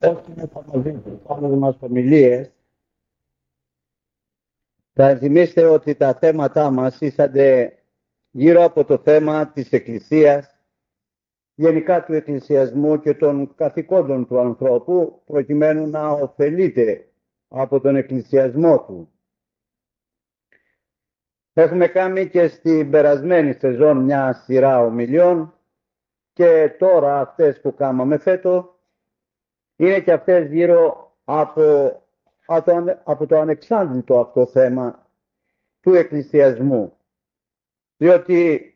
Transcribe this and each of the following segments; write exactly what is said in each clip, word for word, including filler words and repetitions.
Όσοι είναι μαζί του, κάνουν μας ομιλίες, θα ενθυμίστε ότι τα θέματά μας ήσανται γύρω από το θέμα της Εκκλησίας, γενικά του εκκλησιασμού και των καθηκόντων του ανθρώπου, προκειμένου να ωφελείται από τον εκκλησιασμό του. Έχουμε κάνει και στην περασμένη σεζόν μια σειρά ομιλιών και τώρα αυτές που κάναμε φέτος είναι και αυτές γύρω από, από, το, από το ανεξάντλητο αυτό θέμα του εκκλησιασμού. Διότι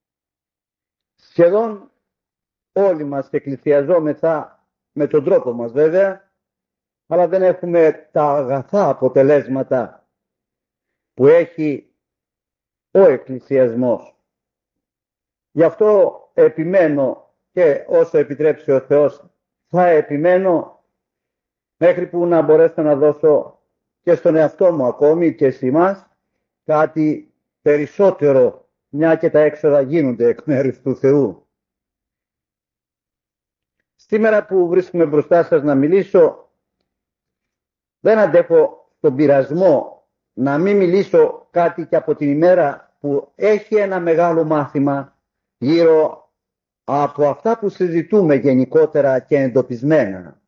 σχεδόν όλοι μας εκκλησιαζόμεθα με τον τρόπο μας βέβαια, αλλά δεν έχουμε τα αγαθά αποτελέσματα που έχει ο εκκλησιασμός. Γι' αυτό επιμένω και όσο επιτρέψει ο Θεός θα επιμένω μέχρι που να μπορέσω να δώσω και στον εαυτό μου ακόμη και σε εμάς κάτι περισσότερο, μια και τα έξοδα γίνονται εκ μέρους του Θεού. Σήμερα που βρίσκομαι μπροστά σας να μιλήσω, δεν αντέχω τον πειρασμό να μην μιλήσω κάτι και από την ημέρα που έχει ένα μεγάλο μάθημα γύρω από αυτά που συζητούμε γενικότερα και εντοπισμένα.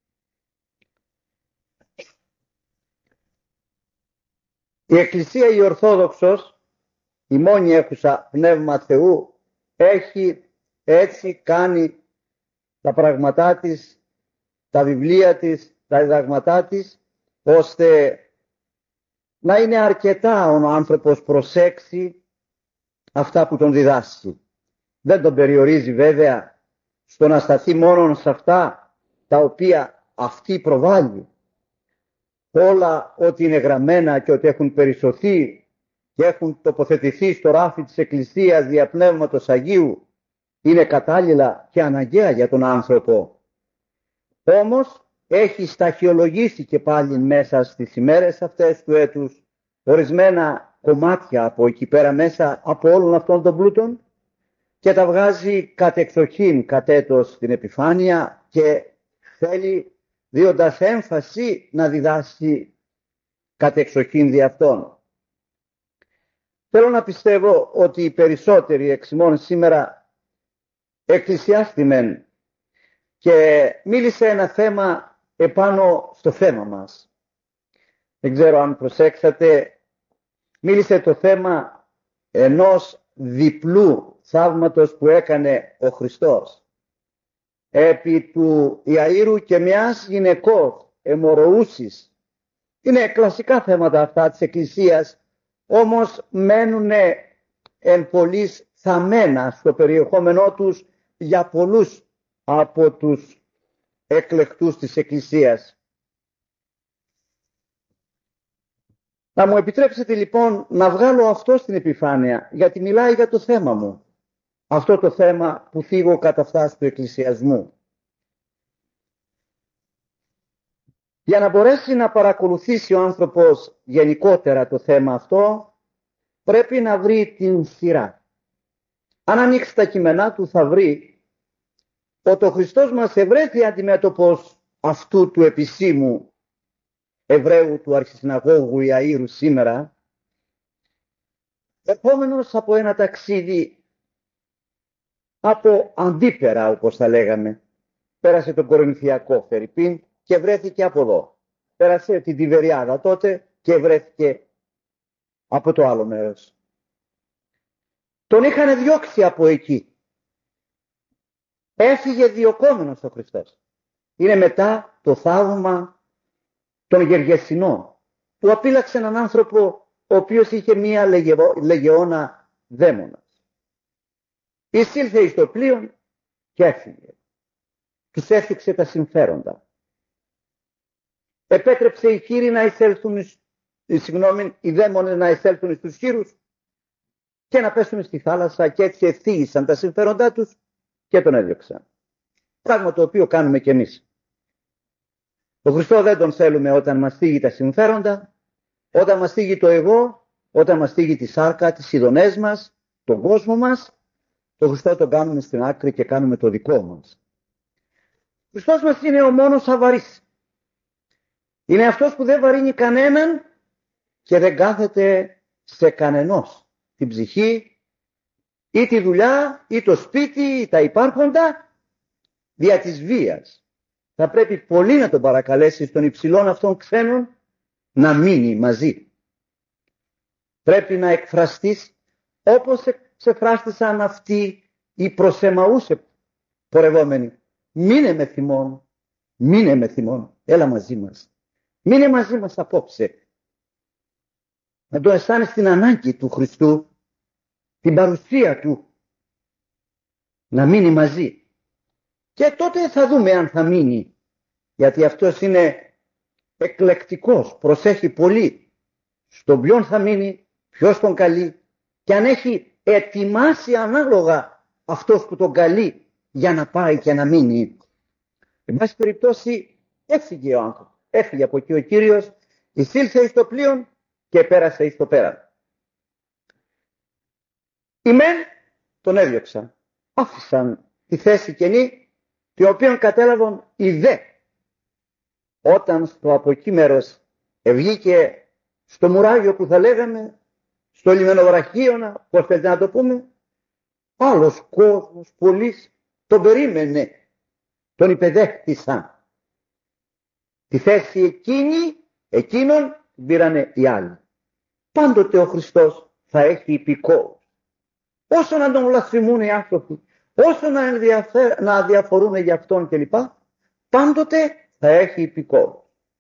Η Εκκλησία η Ορθόδοξος, η μόνη έχουσα πνεύμα Θεού, έχει έτσι κάνει τα πράγματά της, τα βιβλία της, τα διδάγματά της, ώστε να είναι αρκετά ο άνθρωπος προσέξει αυτά που τον διδάσκει. Δεν τον περιορίζει βέβαια στο να σταθεί μόνο σε αυτά τα οποία αυτή προβάλλει. Όλα ό,τι είναι γραμμένα και ότι έχουν περισσωθεί και έχουν τοποθετηθεί στο ράφι της Εκκλησίας δια Πνεύματος Αγίου είναι κατάλληλα και αναγκαία για τον άνθρωπο. Όμως έχει σταχυολογήσει και πάλι μέσα στις ημέρες αυτές του έτους ορισμένα κομμάτια από εκεί πέρα μέσα από όλων αυτών των πλούτων και τα βγάζει κατεξοχήν κατέτος στην επιφάνεια και θέλει δίοντας έμφαση να διδάσει κατεξοχήν δι' αυτόν. Θέλω να πιστεύω ότι οι περισσότεροι εξ ημών σήμερα εκκλησιάστημεν και μίλησε ένα θέμα επάνω στο θέμα μας. Δεν ξέρω αν προσέξατε, μίλησε το θέμα ενός διπλού θαύματος που έκανε ο Χριστός επί του Ιαΐρου και μιας γυναικός αιμορροούσης. Είναι κλασικά θέματα αυτά της Εκκλησίας, όμως μένουν εν πολλοίς θαμμένα στο περιεχόμενό τους για πολλούς από τους εκλεκτούς της Εκκλησίας. Να μου επιτρέψετε λοιπόν να βγάλω αυτό στην επιφάνεια, γιατί μιλάει για το θέμα μου. Αυτό το θέμα που θίγω κατά αυτά του εκκλησιασμού. Για να μπορέσει να παρακολουθήσει ο άνθρωπος γενικότερα το θέμα αυτό, πρέπει να βρει την σειρά. Αν ανοίξει τα κείμενά του θα βρει ότι ο Χριστός μας ευρέθη αντιμέτωπος αυτού του επισήμου Εβραίου του Αρχισυναγώγου Ιαΐρου σήμερα, επόμενος από ένα ταξίδι από αντίπερα, όπως θα λέγαμε. Πέρασε τον Κορινθιακό Φερρυπίν και βρέθηκε από εδώ. Πέρασε την Τιβεριάδα τότε και βρέθηκε από το άλλο μέρος. Τον είχαν διώξει από εκεί. Έφυγε διωκόμενος ο Χριστός. Είναι μετά το θαύμα των Γεργεσινών, που απείλαξε έναν άνθρωπο ο οποίος είχε μία λεγεώνα δαίμονα. Εισήλθε εις το πλοίο και έφυγε. Τους έφυξε τα συμφέροντα. Επέτρεψε οι χείροι να εισέλθουν, συγγνώμη, οι δαίμονες να εισέλθουν στους χείρους και να πέσουν στη θάλασσα και έτσι ευθύγησαν τα συμφέροντά τους και τον έδιωξαν. Πράγμα το οποίο κάνουμε κι εμείς. Τον Χριστό δεν τον θέλουμε όταν μας θίγει τα συμφέροντα, όταν μας θίγει το εγώ, όταν μας θίγει τη σάρκα, τις ειδονές μας, τον κόσμο μας. Τον Χριστό τον κάνουμε στην άκρη και κάνουμε το δικό μας. Χριστός μας είναι ο μόνος αβαρύς. Είναι αυτός που δεν βαρύνει κανέναν και δεν κάθεται σε κανενός την ψυχή ή τη δουλειά ή το σπίτι ή τα υπάρχοντα δια της βίας. Θα πρέπει πολύ να τον παρακαλέσει των υψηλών αυτών ξένων να μείνει μαζί. Πρέπει να εκφραστείς όπως ξεφράστησαν αυτοί οι προς Εμαούς πορευόμενοι. Μείνε με θυμόν, μείνε με θυμόν, έλα μαζί μας. Μείνε μαζί μας απόψε. Να το αισθάνεσαι την ανάγκη του Χριστού, την παρουσία του, να μείνει μαζί. Και τότε θα δούμε αν θα μείνει, γιατί αυτός είναι εκλεκτικός, προσέχει πολύ στον ποιον θα μείνει, ποιος τον καλεί και αν έχει ετοιμάσει ανάλογα αυτός που τον καλεί για να πάει και να μείνει. Εν πάση περιπτώσει έφυγε ο άνθρωπος, έφυγε από εκεί ο Κύριος, εισήλθε εις το πλοίο και πέρασε εις το πέραν. Οι μεν τον έδιωξαν, άφησαν τη θέση κενή, την οποία κατέλαβαν οι δε. Όταν στο από εκεί μέρος βγήκε στο μουράγιο που θα λέγαμε, στο λιμενοβραχίωνα, πώς θέλετε να το πούμε, άλλος κόσμος, πολλής, τον περίμενε, τον υπεδέχτησαν. Τη θέση εκείνη, εκείνον πήρανε οι άλλοι. Πάντοτε ο Χριστός θα έχει υπηκόους. Όσο να τον βλασφημούν οι άνθρωποι, όσο να, ενδιαφε... να διαφορούν για αυτόν κλπ, πάντοτε θα έχει υπηκόους.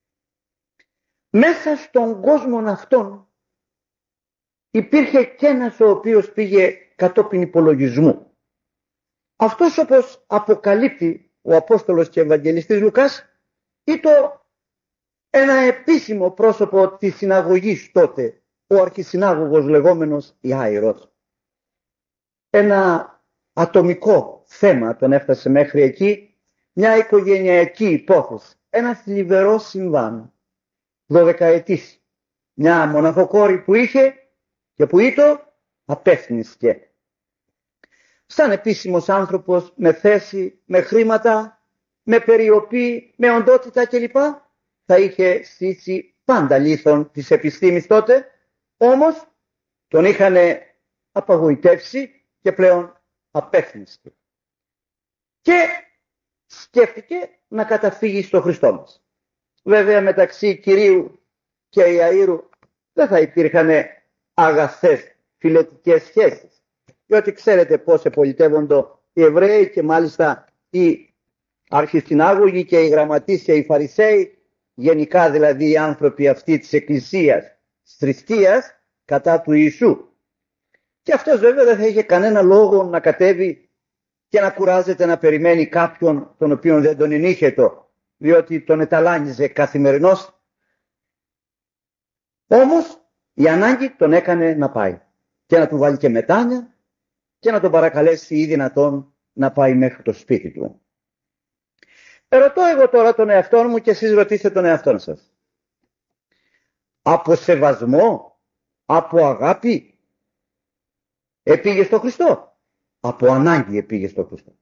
Μέσα στον κόσμο αυτόν υπήρχε και ένας ο οποίος πήγε κατόπιν υπολογισμού. Αυτός, όπως αποκαλύπτει ο Απόστολος και Ευαγγελιστής Λουκάς, ήταν ένα επίσημο πρόσωπο της συναγωγής τότε, ο αρχισυνάγωγος λεγόμενος Ιάειρος. Ένα ατομικό θέμα τον έφτασε μέχρι εκεί, μια οικογενειακή υπόθεση, ένα θλιβερό συμβάν, δωδεκαετής, μια μοναχοκόρη που είχε και που ήτο απέθνησκε. Σαν επίσημος άνθρωπος, με θέση, με χρήματα, με περιοπή, με οντότητα κλπ, θα είχε στήσει πάντα λίθον της επιστήμης τότε, όμως τον είχαν απαγοητεύσει και πλέον απέθνησκε. Και σκέφτηκε να καταφύγει στο Χριστό μας. Βέβαια μεταξύ Κυρίου και Ιαΐρου δεν θα υπήρχαν αγαθές φιλετικές σχέσεις. Διότι ξέρετε πώς επολιτεύονται οι Εβραίοι και μάλιστα οι αρχισυνάγωγοι και οι γραμματείς και οι Φαρισαίοι, γενικά δηλαδή οι άνθρωποι αυτοί της Εκκλησίας, της θρησκείας κατά του Ιησού. Και αυτός βέβαια δεν θα είχε κανένα λόγο να κατέβει και να κουράζεται να περιμένει κάποιον τον οποίον δεν τον ενήχετο, διότι τον εταλάνιζε καθημερινώς. Όμως η ανάγκη τον έκανε να πάει και να του βάλει και μετάνοια και να τον παρακαλέσει ή δυνατόν να πάει μέχρι το σπίτι του. Ερωτώ εγώ τώρα τον εαυτό μου και εσείς ρωτήστε τον εαυτό σας. Από σεβασμό, από αγάπη επήγε στο Χριστό, από ανάγκη επήγε στο Χριστό.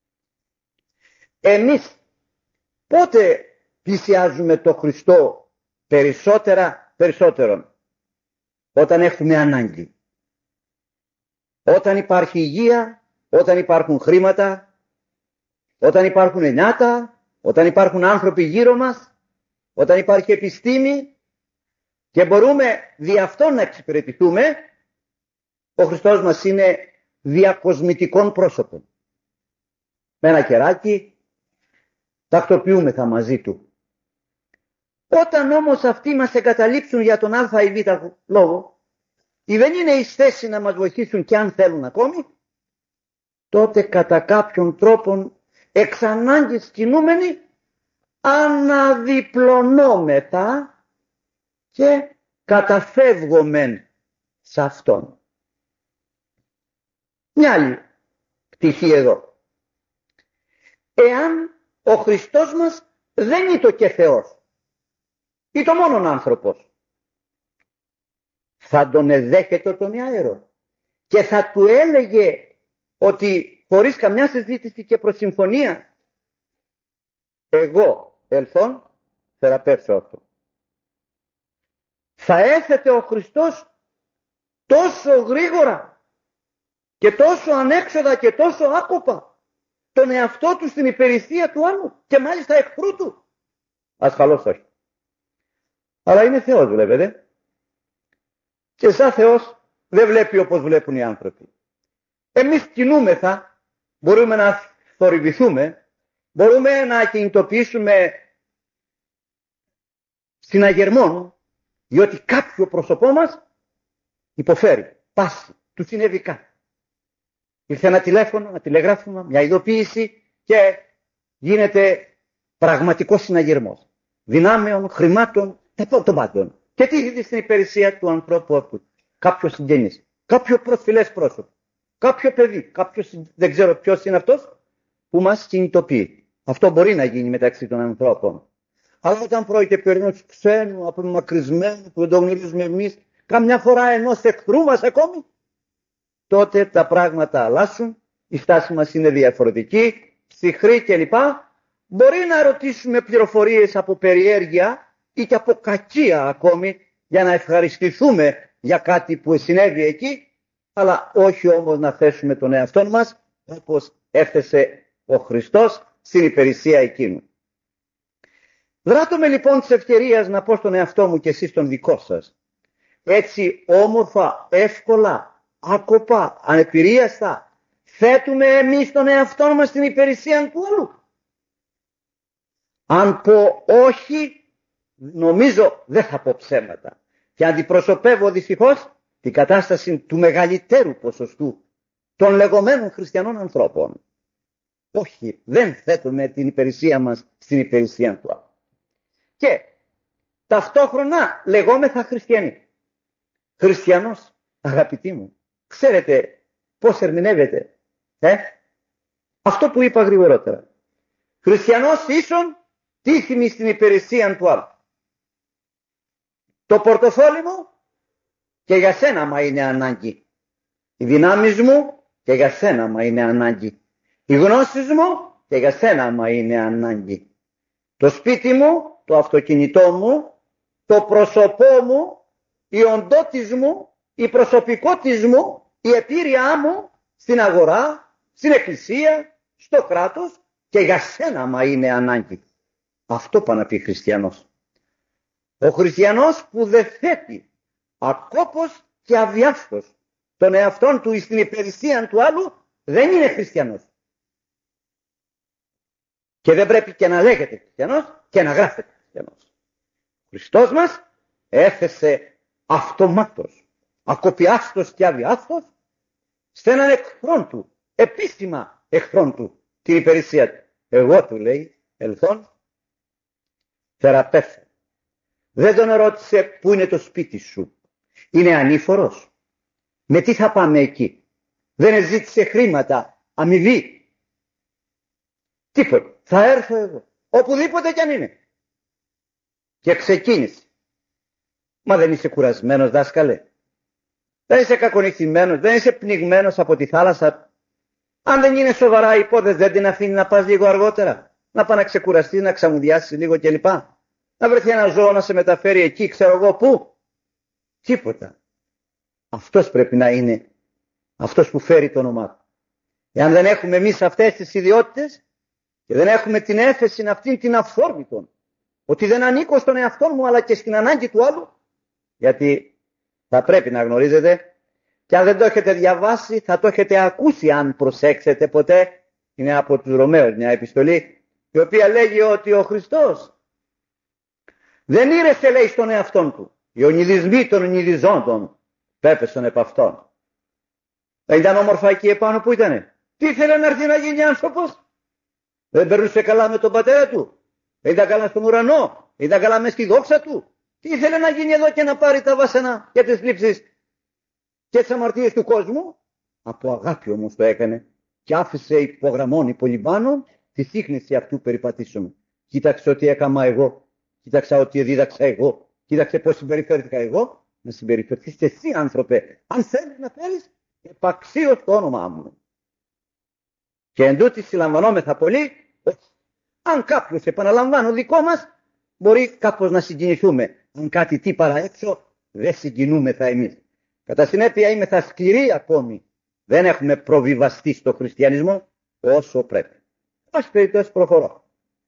Εμείς πότε πλησιάζουμε το Χριστό περισσότερα, περισσότερον? Όταν έχουμε ανάγκη. Όταν υπάρχει υγεία, όταν υπάρχουν χρήματα, όταν υπάρχουν νιάτα, όταν υπάρχουν άνθρωποι γύρω μας, όταν υπάρχει επιστήμη και μπορούμε δι' αυτό να εξυπηρετηθούμε, ο Χριστός μας είναι διακοσμητικών πρόσωπων. Με ένα κεράκι τακτοποιούμεθα μαζί του. Όταν όμως αυτοί μας εγκαταλείψουν για τον α ή β λόγο, ή δεν είναι εις θέση να μας βοηθήσουν και αν θέλουν ακόμη, τότε κατά κάποιον τρόπον εξ ανάγκης κινούμενοι αναδιπλωνόμεθα και καταφεύγομεν σε αυτόν. Μια άλλη πτυχή εδώ. Εάν ο Χριστός μας δεν είναι το και Θεός, ή το μόνον άνθρωπος, θα τον εδέχεται τον Ιάειρο και θα του έλεγε ότι χωρίς καμιά συζήτηση και προσυμφωνία εγώ ελθόν θεραπεύσω αυτό. Θα έθετε ο Χριστός τόσο γρήγορα και τόσο ανέξοδα και τόσο άκοπα τον εαυτό του στην υπηρεσία του άλλου και μάλιστα εχθρού του? Ασφαλώς όχι. Αλλά είναι Θεός, βλέπετε. Και σαν Θεός δεν βλέπει όπως βλέπουν οι άνθρωποι. Εμείς κινούμεθα, μπορούμε να θορυβηθούμε, μπορούμε να κινητοποιήσουμε συναγερμόν, διότι κάποιο πρόσωπό μας υποφέρει, πάση, του συνέβη κάτι. Ήρθε ένα τηλέφωνο, ένα τηλεγράφημα, μια ειδοποίηση και γίνεται πραγματικός συναγερμός δυνάμεων, χρημάτων, των πάντων. Και τι γίνεται στην υπηρεσία του ανθρώπου αυτού? Κάποιο συγγενής, κάποιο προσφυλές πρόσωπο, κάποιο παιδί, κάποιος, δεν ξέρω ποιος είναι αυτός, που μας κινητοποιεί. Αυτό μπορεί να γίνει μεταξύ των ανθρώπων. Αλλά όταν πρόκειται περί ενός ξένου, απομακρυσμένου, που δεν το γνωρίζουμε εμείς, καμιά φορά ενός εχθρού μας ακόμη, τότε τα πράγματα αλλάσουν, η στάση μας είναι διαφορετική, ψυχρή κλπ. Μπορεί να ρωτήσουμε πληροφορίες από περιέργεια ή και από κακία ακόμη, για να ευχαριστηθούμε για κάτι που συνέβη εκεί, αλλά όχι όμως να θέσουμε τον εαυτό μας όπως έθεσε ο Χριστός στην υπηρεσία εκείνου. Δράτω λοιπόν της ευκαιρίας να πω στον εαυτό μου και εσείς τον δικό σας, έτσι όμορφα, εύκολα, άκοπα, ανεπηρίαστα, θέτουμε εμείς τον εαυτό μας στην υπηρεσία του άλλου? Αν πω όχι, νομίζω δεν θα πω ψέματα και αντιπροσωπεύω δυστυχώς την κατάσταση του μεγαλύτερου ποσοστού των λεγόμενων χριστιανών ανθρώπων. Όχι, δεν θέτουμε την υπηρεσία μας στην υπηρεσία του άλλου. Και ταυτόχρονα λεγόμεθα χριστιανοί. Χριστιανός, αγαπητοί μου, ξέρετε πώς ερμηνεύεται ε? αυτό που είπα γρηγορότερα? Χριστιανός ίσον τίθιμη στην υπηρεσία του άλλου. Το πορτοφόλι μου και για σένα μα είναι ανάγκη. Οι δυνάμεις μου και για σένα μα είναι ανάγκη. Οι γνώσεις μου και για σένα μα είναι ανάγκη. Το σπίτι μου, το αυτοκίνητό μου, το πρόσωπό μου, η οντότης μου, η προσωπικότης μου, η επίρρειά μου στην αγορά, στην εκκλησία, στο κράτος και για σένα μα είναι ανάγκη. Αυτό πάει να πει χριστιανός. Ο χριστιανός που δεν θέτει ακόπως και αδιάφθος τον εαυτόν του στην υπηρεσία του άλλου δεν είναι χριστιανός. Και δεν πρέπει και να λέγεται χριστιανός και να γράφεται χριστιανός. Ο Χριστός μας έθεσε αυτομάτως, ακοπιάστος και αδιάφθος σε έναν εχθρόν του, επίσημα εχθρόν του, την υπηρεσία του. Εγώ, του λέει, ελθόν θεραπεύσω. Δεν τον ρώτησε πού είναι το σπίτι σου. Είναι ανήφορος. Με τι θα πάμε εκεί? Δεν ζήτησε χρήματα, αμοιβή. Τίποτα. Θα έρθω εγώ. Οπουδήποτε κι αν είναι. Και ξεκίνησε. Μα δεν είσαι κουρασμένος, δάσκαλε? Δεν είσαι κακονυχθημένος, δεν είσαι πνιγμένος από τη θάλασσα? Αν δεν είναι σοβαρά η υπόθεση, δεν την αφήνει να πας λίγο αργότερα? Να πάει να ξεκουραστείς, να ξαμουδιάσεις λίγο κλπ. Να βρεθεί ένα ζώο να σε μεταφέρει εκεί, ξέρω εγώ πού? Τίποτα. Αυτός πρέπει να είναι αυτός που φέρει το όνομά του. Εάν δεν έχουμε εμείς αυτές τις ιδιότητες και δεν έχουμε την έφεση αυτήν την αφόρμητον, ότι δεν ανήκω στον εαυτό μου αλλά και στην ανάγκη του άλλου, γιατί θα πρέπει να γνωρίζετε, και αν δεν το έχετε διαβάσει θα το έχετε ακούσει αν προσέξετε ποτέ, είναι από τους Ρωμαίους μια επιστολή η οποία λέγει ότι ο Χριστός δεν ήρεσε, λέει, στον εαυτόν του. Οι ονειδισμοί των ονειδιζόντων πέπεσαν επ' αυτόν. Δεν ήταν όμορφα εκεί επάνω που ήτανε? Τι ήθελε να έρθει να γίνει άνθρωπος? Δεν περνούσε καλά με τον πατέρα του? Δεν ήταν καλά στον ουρανό? Δεν ήταν καλά μες στη δόξα του? Τι ήθελε να γίνει εδώ και να πάρει τα βάσανα και τις λήψεις και τις αμαρτίες του κόσμου? Από αγάπη όμως το έκανε και άφησε υπογραμμών υπολοιπάνων τη σύγχνηση αυτού περιπατήσουμε. Κοίταξε ότι έκαμα εγώ. Κοίταξα ότι δίδαξα εγώ. Κοίταξε πώς συμπεριφέρθηκα εγώ. Να συμπεριφερθείς και εσύ, άνθρωπε, αν θέλεις να φέρεις επαξίως το όνομά μου. Και εν τούτοις συλλαμβανόμεθα πολύ, Αν κάποιος, επαναλαμβάνω, δικό μας, μπορεί κάπως να συγκινηθούμε. Αν κάτι τι παρά έξω, δεν συγκινούμεθα εμείς. Κατά συνέπεια είμεθα σκληροί ακόμη. Δεν έχουμε προβιβαστεί στο χριστιανισμό όσο πρέπει. Ας περιπτώσει προχωρώ.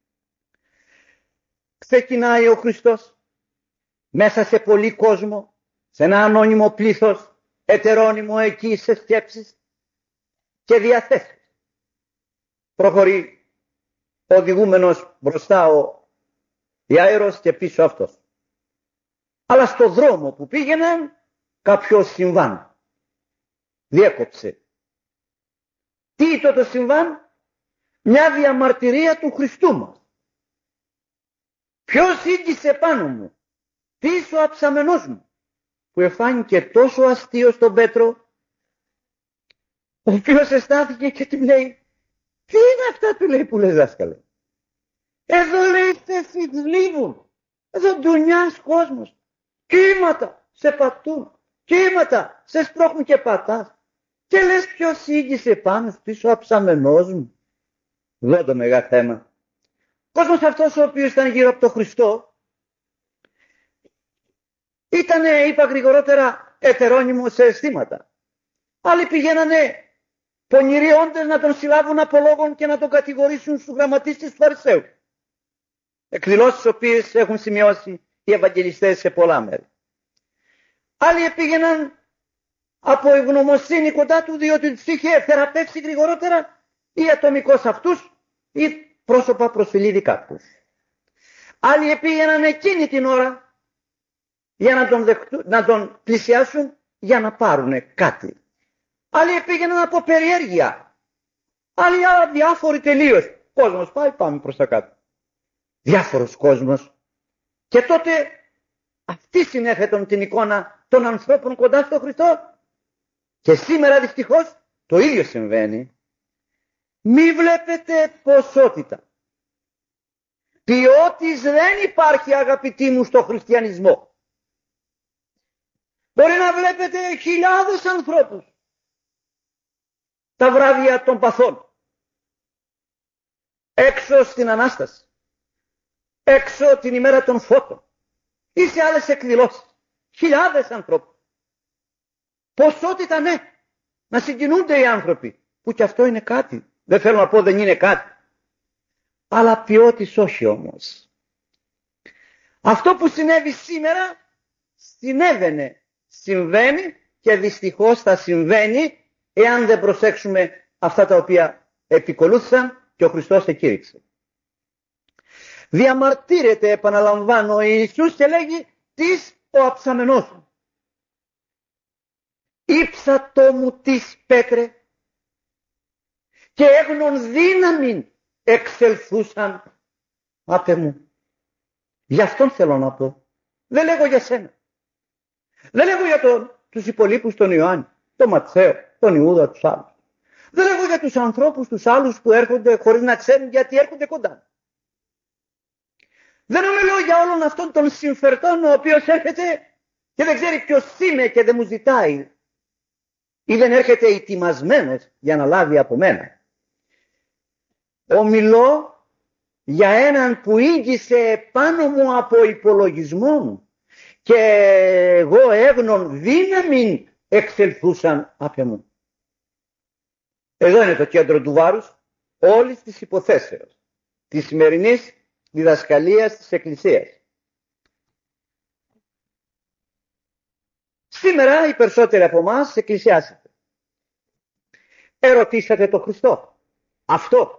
Ξεκινάει ο Χριστός μέσα σε πολύ κόσμο, σε ένα ανώνυμο πλήθος, ετερόνυμο εκεί σε σκέψεις και διαθέσεις. Προχωρεί οδηγούμενος μπροστά ο Ιάειρος και πίσω αυτός. Αλλά στο δρόμο που πήγαιναν κάποιο συμβάν διέκοψε. Τι ήταν το συμβάν? Μια διαμαρτυρία του Χριστού μας. Ποιος ήγγισε πάνω μου? Ποιος ο αψαμενός μου? Που εφάνηκε τόσο αστείο στον Πέτρο, ο οποίος αισθάνθηκε και του λέει, τι είναι αυτά, του λέει, που λες, δάσκαλε? Εδώ, λέει, σε θλίβουν, εδώ ντουνιάς κόσμος, κύματα σε πατούν, κύματα σε σπρώχνουν και πατάς, και λες ποιος ήγγισε πάνω στους, ο αψαμενός μου? Εδώ το μεγάλο θέμα. Ο κόσμος αυτός ο οποίος ήταν γύρω από τον Χριστό ήταν, είπα γρηγορότερα, ετερόνυμο σε αισθήματα. Άλλοι πηγαίνανε πονηροί όντες να τον συλλάβουν από λόγων και να τον κατηγορήσουν στους γραμματείς της Φαρισαίου. Εκδηλώσεις οποίες έχουν σημειώσει οι Ευαγγελιστές σε πολλά μέρη. Άλλοι πήγαιναν από ευγνωμοσύνη κοντά του, διότι τους είχε θεραπεύσει γρηγορότερα ή ατομικώς αυτούς ή πρόσωπα προσφυλίδι κάποιους. Άλλοι πήγαιναν εκείνη την ώρα για να τον, δεχτούν, να τον πλησιάσουν για να πάρουν κάτι. Άλλοι πήγαιναν από περιέργεια. Άλλοι διάφοροι τελείως. Κόσμος πάει, πάμε προς τα κάτω. Διάφορος κόσμος. Και τότε αυτή συνέθετον την εικόνα των ανθρώπων κοντά στο Χριστό. Και σήμερα δυστυχώς το ίδιο συμβαίνει. Μη βλέπετε ποσότητα. Ποιότης δεν υπάρχει, αγαπητοί μου, στο χριστιανισμό. Μπορεί να βλέπετε χιλιάδες ανθρώπους τα βράδια των παθών, έξω στην Ανάσταση, έξω την ημέρα των φώτων ή σε άλλες εκδηλώσεις. Χιλιάδες ανθρώπους. Ποσότητα, ναι, να συγκινούνται οι άνθρωποι, που κι αυτό είναι κάτι. Δεν θέλω να πω δεν είναι κάτι. Αλλά ποιότης όχι όμως. Αυτό που συνέβη σήμερα συνέβαινε, συμβαίνει και δυστυχώς θα συμβαίνει εάν δεν προσέξουμε αυτά τα οποία επικολούθησαν και ο Χριστός εκήρυξε. Διαμαρτύρεται, επαναλαμβάνω, ο Ιησούς και λέγει, τις ο αψαμενός μου. Ήψατό μου τις Πέτρε και έγνον δύναμην εξελθούσαν απ' μου. Γι' αυτόν θέλω να πω. Δεν λέγω για σένα. Δεν λέγω για τον, τους υπολείπους, τον Ιωάννη, τον Ματθαίο, τον Ιούδα, τους άλλους. Δεν λέγω για τους ανθρώπους τους άλλους που έρχονται χωρίς να ξέρουν γιατί έρχονται κοντά. Δεν λέω για όλον αυτόν τον συμφερτών ο οποίος έρχεται και δεν ξέρει ποιος είμαι και δεν μου ζητάει ή δεν έρχεται ετοιμασμένος για να λάβει από μένα. Ομιλώ για έναν που ήγγισε πάνω μου από υπολογισμό μου και εγώ έγνον δύναμην εξελθούσαν απ' μου. Εδώ είναι το κέντρο του βάρους όλης της υποθέσεως της σημερινής διδασκαλίας της Εκκλησίας. Σήμερα οι περισσότεροι από εμάς εκκλησιάσατε. Ερωτήσατε τον Χριστό. Αυτό.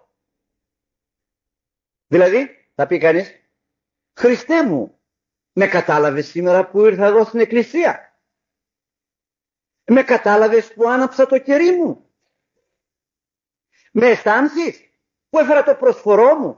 Δηλαδή, θα πει κανείς, Χριστέ μου, με κατάλαβες σήμερα που ήρθα εδώ στην εκκλησία? Με κατάλαβες που άναψα το κερί μου? Με αισθάνθηκες που έφερα το προσφορό μου?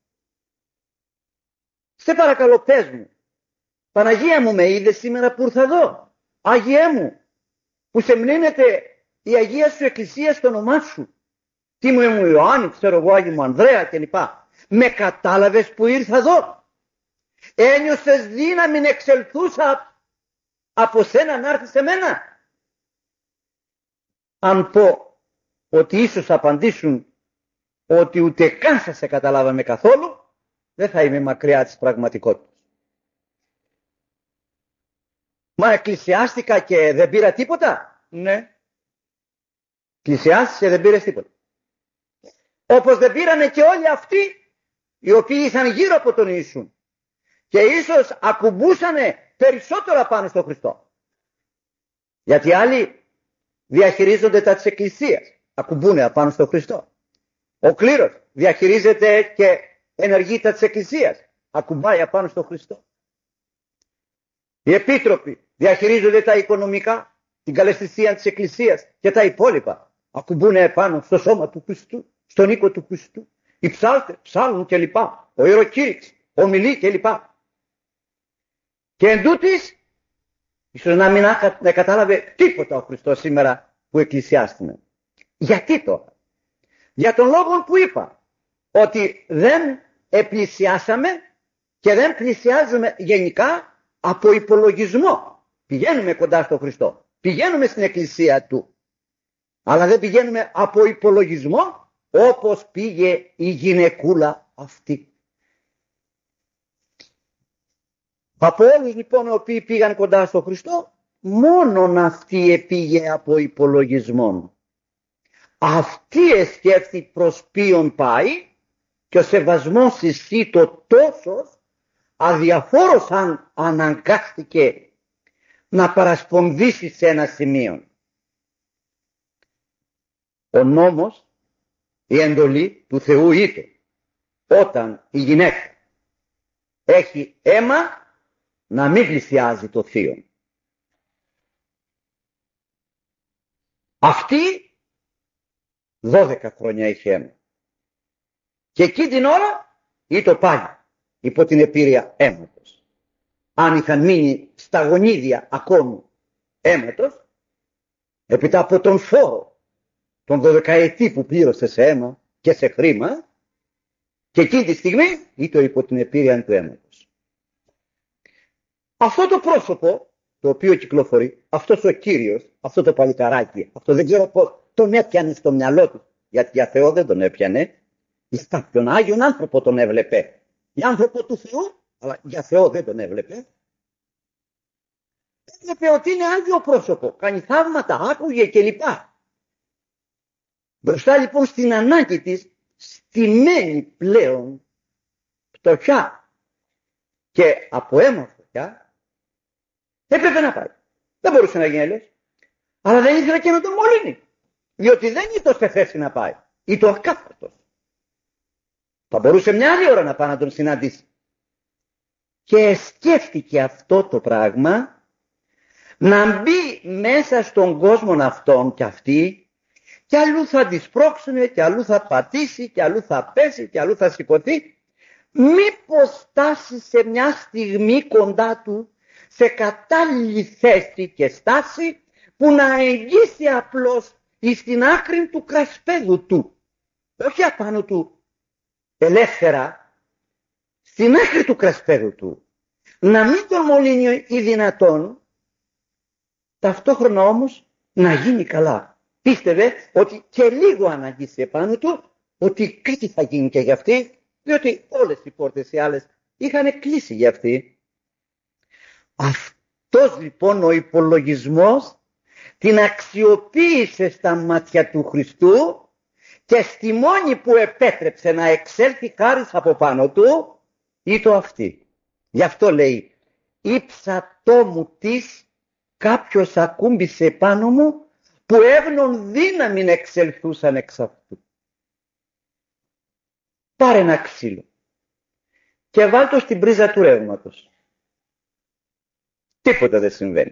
Σε παρακαλώ πες μου, Παναγία μου, με είδες σήμερα που ήρθα εδώ? Άγιέ μου, που σε μνήνεται η Αγία σου Εκκλησία στο όνομά σου. Τι μου ήμουν Ιωάννη, ξέρω εγώ, Άγιο μου Ανδρέα κλπ. Με κατάλαβες που ήρθα εδώ? Ένιωσες δύναμη να εξελθούσα από σένα να έρθεις σε μένα? Αν πω ότι ίσως απαντήσουν ότι ούτε καν θα σε καταλάβαμε καθόλου, δεν θα είμαι μακριά της πραγματικότητας. Μα εκκλησιάστηκα και δεν πήρα τίποτα. Ναι. Εκκλησιάστηκε και δεν πήρες τίποτα. Όπως δεν πήρανε και όλοι αυτοί οι οποίοι ήσαν γύρω από τον Ιησού και ίσως ακουμπούσανε περισσότερο πάνω στον Χριστό. Γιατί άλλοι διαχειρίζονται τα της Εκκλησίας, ακουμπούνε απάνω στον Χριστό. Ο κλήρος διαχειρίζεται και ενεργεί τα της Εκκλησίας, ακουμπάει απάνω στον Χριστό. Οι επίτροποι διαχειρίζονται τα οικονομικά, την καλεσθησία της Εκκλησίας και τα υπόλοιπα, ακουμπούνε επάνω στο σώμα του Χριστού, στον οίκο του Χριστού. Οι ψάλτες ψάλουν κλπ. Ο ιεροκήρυξ ομιλεί κλπ. Και εν τούτοις, ίσως να μην να κατάλαβε τίποτα ο Χριστός σήμερα που εκκλησιάστηκε. Γιατί τώρα? Για τον λόγο που είπα, ότι δεν επλησιάσαμε και δεν πλησιάζουμε γενικά από υπολογισμό. Πηγαίνουμε κοντά στον Χριστό, πηγαίνουμε στην εκκλησία Του, αλλά δεν πηγαίνουμε από υπολογισμό όπως πήγε η γυναικούλα αυτή. Από όλους λοιπόν οι οποίοι πήγαν κοντά στον Χριστό, μόνον αυτή επήγε από υπολογισμό. Αυτή εσκέφθη προς ποιον πάει και ο σεβασμός ισχύει το τόσο αδιαφόρος αν αναγκάστηκε να παρασπονδίσει σε ένα σημείο. Ο νόμος, η εντολή του Θεού είτε όταν η γυναίκα έχει αίμα να μην πλησιάζει το θείο. Αυτή δώδεκα χρόνια είχε αίμα. Και εκεί την ώρα ήτο πάλι υπό την επίρρεια αίματος. Αν είχαν μείνει στα γονίδια ακόμη αίματος, έπειτα από τον φόρο τον δωδεκαετή που πλήρωσε σε αίμα και σε χρήμα, και εκείνη τη στιγμή ήτο υπό την επίρρεια του αίματος. Αυτό το πρόσωπο το οποίο κυκλοφορεί, αυτός ο Κύριος, αυτό το παλικαράκι, αυτό δεν ξέρω πώς τον έπιανε στο μυαλό του, γιατί για Θεό δεν τον έπιανε, για κάποιον Άγιον άνθρωπο τον έβλεπε. Για άνθρωπο του Θεού, αλλά για Θεό δεν τον έβλεπε. Έβλεπε ότι είναι Άγιο πρόσωπο, κάνει θαύματα, άκουγε κλπ. Μπροστά λοιπόν στην ανάγκη της, στημένη πλέον, φτωχιά και από αίμα φτωχιά, έπρεπε να πάει. Δεν μπορούσε να γίνει αλλιώς. Αλλά δεν ήθελε και να τον μολύνει, διότι δεν ήταν σε θέση να πάει. Ήταν ακάθαρτος. Θα μπορούσε μια άλλη ώρα να πάει να τον συναντήσει. Και σκέφτηκε αυτό το πράγμα, να μπει μέσα στον κόσμο αυτόν και αυτή, και αλλού θα τη σπρώξουνε, και αλλού θα πατήσει, και αλλού θα πέσει, και αλλού θα σηκωθεί. Μήπως φτάσει σε μια στιγμή κοντά του, σε κατάλληλη θέση και στάση, που να εγγύσει απλώς εις την άκρη του κρασπέδου του. Όχι απάνω του ελεύθερα, στην άκρη του κρασπέδου του. Να μην τον μολύνει ή δυνατόν, ταυτόχρονα όμως να γίνει καλά. Πίστευε ότι και λίγο αν αγγίσει επάνω του, ότι κάτι θα γίνει και για αυτή, διότι όλες οι πόρτες οι άλλες είχαν κλείσει για αυτή. Αυτός λοιπόν ο υπολογισμός την αξιοποίησε στα μάτια του Χριστού, και στη μόνη που επέτρεψε να εξέλθει χάρις από πάνω του, ήτο αυτή. Γι' αυτό λέει, «Ήψατό μου της, κάποιος ακούμπησε πάνω μου, που έβνον δύναμην εξελθούσαν εξ αυτού». Πάρε ένα ξύλο και βάλ' το στην πρίζα του ρεύματος. Τίποτα δεν συμβαίνει.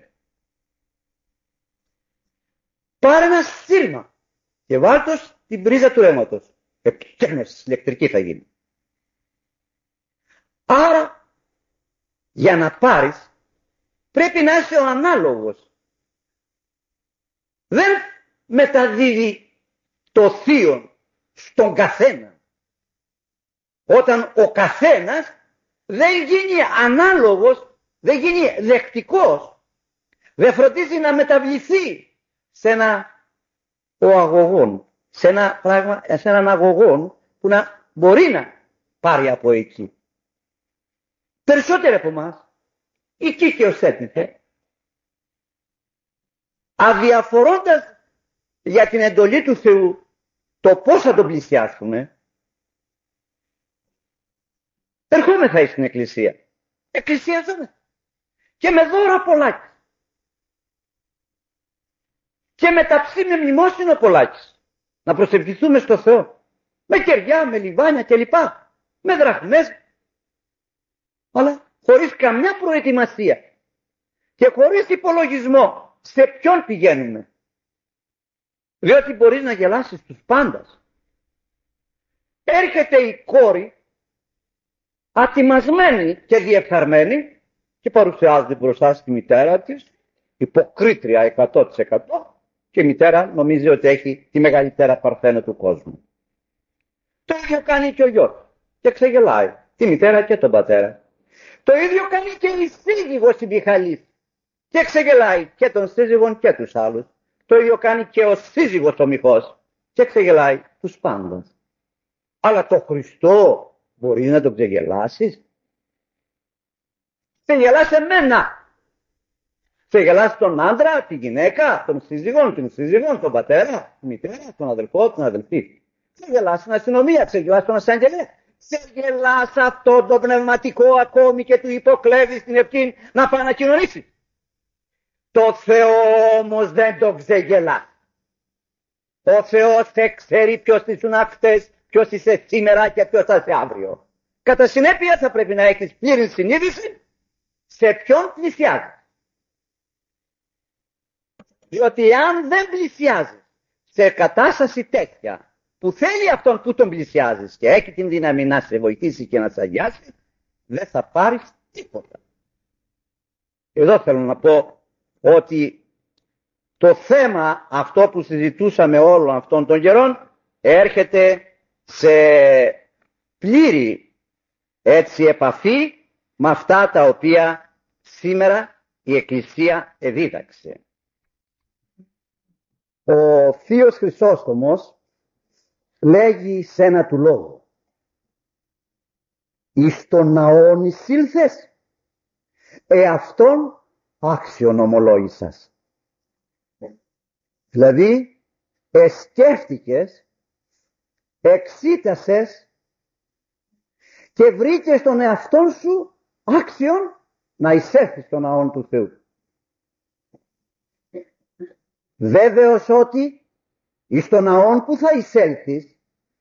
Πάρε ένα σύρμα και βάλ' το στην πρίζα του ρεύματος. Εκτέρνευση ηλεκτρική θα γίνει. Άρα, για να πάρεις, πρέπει να είσαι ο ανάλογος. Δεν μεταδίδει το θείο στον καθένα. Όταν ο καθένας δεν γίνει ανάλογος, δεν γίνει δεκτικός, δεν φροντίζει να μεταβληθεί σε ένα ο αγωγόν, σε ένα πράγμα, σε έναν αγωγόν που να μπορεί να πάρει από εκεί. Περισσότεροι από εμάς, εκεί και ως έτυχε, αδιαφορώντας για την εντολή του Θεού το πώς θα τον πλησιάσουμε, ερχόμεθα εις την Εκκλησία. Εκκλησιάζομαι και με δώρα πολλάκις. Και με ταψί με μνημόσυνο πολλάκις. Να προσευχηθούμε στο Θεό. Με κεριά, με λιβάνια κλπ. Με δραχμές. Αλλά χωρίς καμιά προετοιμασία. Και χωρίς υπολογισμό σε ποιον πηγαίνουμε. Διότι μπορείς να γελάσεις τους πάντας. Έρχεται η κόρη ατιμασμένη και διεφθαρμένη και παρουσιάζεται μπροστά στη μητέρα της, υποκρίτρια εκατό τοις εκατό, και η μητέρα νομίζει ότι έχει τη μεγαλύτερα παρθένο του κόσμου. Το ίδιο κάνει και ο γιος και ξεγελάει τη μητέρα και τον πατέρα. Το ίδιο κάνει και η σύζυγος η Μιχαλής και ξεγελάει και τον σύζυγον και τους άλλους. Το ίδιο κάνει και ο σύζυγος ο Μιχός και ξεγελάει τους πάντων. Αλλά το Χριστό μπορεί να τον ξεγελάσεις? Ξεγελάς εμένα. Ξεγελάς τον άντρα, τη γυναίκα, τον σύζυγο, την σύζυγο, τον πατέρα, τη μητέρα, τον αδελφό, την αδελφή. Ξεγελάς την αστυνομία, ξεγελάς τον ασαγγελέα. Ξεγελάς αυτό το πνευματικό ακόμη και του υποκλέβεις την ευχή να πάει να κοινωνήσει. Το Θεό όμως δεν το ξεγελά. Ο Θεός δεν ξέρει ποιος ήσουν χτες, ποιος είσαι σήμερα και ποιος θα είσαι αύριο. Κατά συνέπεια θα πρέπει να έχεις πλήρη συνείδηση σε ποιον πλησιάζει. Διότι αν δεν πλησιάζει σε κατάσταση τέτοια που θέλει αυτόν που τον πλησιάζεις και έχει την δύναμη να σε βοηθήσει και να σε αγιάσει, δεν θα πάρεις τίποτα. Εδώ θέλω να πω ότι το θέμα αυτό που συζητούσαμε όλων αυτών των καιρών έρχεται σε πλήρη έτσι επαφή με αυτά τα οποία σήμερα η Εκκλησία εδίδαξε. Ο Θείος Χρυσόστομος λέγει σε ένα του λόγο: «Εις τον ναόν εισήλθες, εαυτόν άξιον ομολόγησας». Δηλαδή εσκέφτηκες, εξήτασες και βρήκες τον εαυτόν σου άξιον να εισέλθεις στον ναόν του Θεού. Βέβαιος ότι εις τον ναόν που θα εισέλθεις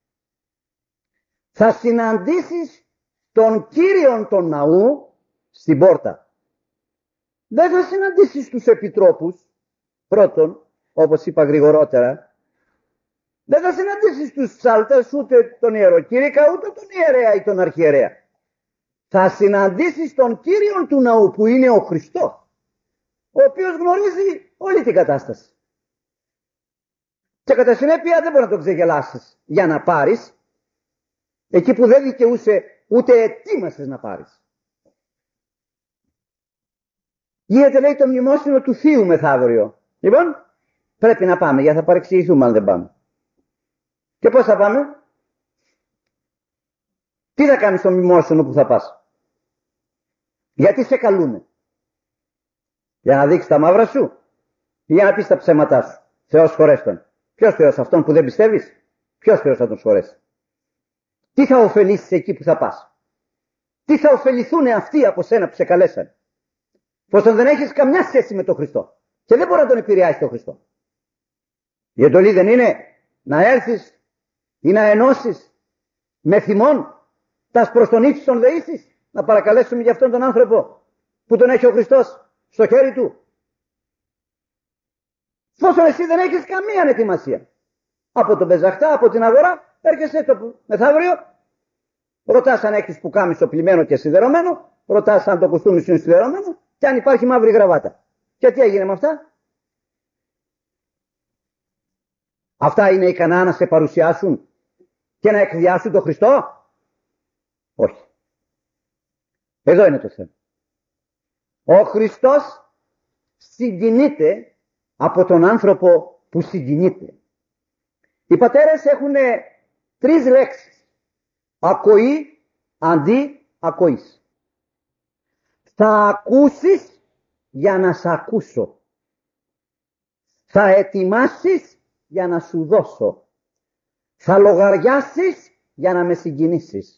θα συναντήσεις τον Κύριον τον ναού στην πόρτα. Δεν θα συναντήσεις τους επιτρόπους πρώτον, όπως είπα γρηγορότερα. Δεν θα συναντήσεις τους ψάλτες, ούτε τον ιεροκήρυκα, ούτε τον ιερέα ή τον αρχιερέα. Θα συναντήσεις τον Κύριον του ναού που είναι ο Χριστός, ο οποίος γνωρίζει όλη την κατάσταση. Και κατά συνέπεια δεν μπορεί να τον ξεγελάσεις για να πάρεις εκεί που δεν δικαιούσε ούτε ετοίμασες να πάρεις. Γίνεται, λέει, το μνημόσυνο του Θείου μεθαύριο. Λοιπόν, πρέπει να πάμε, για θα παρεξηγηθούμε αν δεν πάμε. Και πώς θα πάμε? Τι θα κάνεις στο μνημόσυνο που θα πας? Γιατί σε καλούνε? Για να δείξεις τα μαύρα σου ή για να πεις τα ψέματά σου? Θεός χωρέστον. Ποιος Θεός? Αυτόν που δεν πιστεύεις? Ποιος Θεός θα τον σχολέσει? Τι θα ωφελήσεις εκεί που θα πας? Τι θα ωφεληθούν αυτοί από σένα που σε καλέσαν? Πως δεν έχεις καμιά σχέση με τον Χριστό και δεν μπορεί να τον επηρεάσει τον Χριστό. Η εντολή δεν είναι να έρθεις ή να ενώσεις με θυμόν τας προς τον ύψος των δεήσεις, να παρακαλέσουμε για αυτόν τον άνθρωπο που τον έχει ο Χριστός στο χέρι του? Φόσον εσύ δεν έχεις καμία ετοιμασία. Από τον πεζαχτά, από την αγορά, έρχεσαι το μεθαύριο, ρωτάς αν έχεις πουκάμισο πλημμένο και σιδερωμένο, ρωτάς αν το κουστούμι σου είναι σιδερωμένο και αν υπάρχει μαύρη γραβάτα. Και τι έγινε με αυτά? Αυτά είναι ικανά να σε παρουσιάσουν και να εκδιάσουν τον Χριστό? Όχι. Εδώ είναι το θέμα. Ο Χριστός συγκινείται από τον άνθρωπο που συγκινείται. Οι πατέρες έχουν τρεις λέξεις Ακοή αντί ακοής. Θα ακούσεις για να σ' ακούσω. Θα ετοιμάσεις για να σου δώσω. Θα λογαριάσεις για να με συγκινήσεις.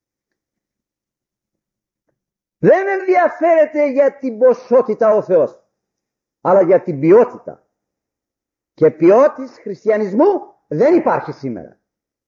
Δεν ενδιαφέρεται για την ποσότητα ο Θεός, αλλά για την ποιότητα. Και ποιότης χριστιανισμού δεν υπάρχει σήμερα.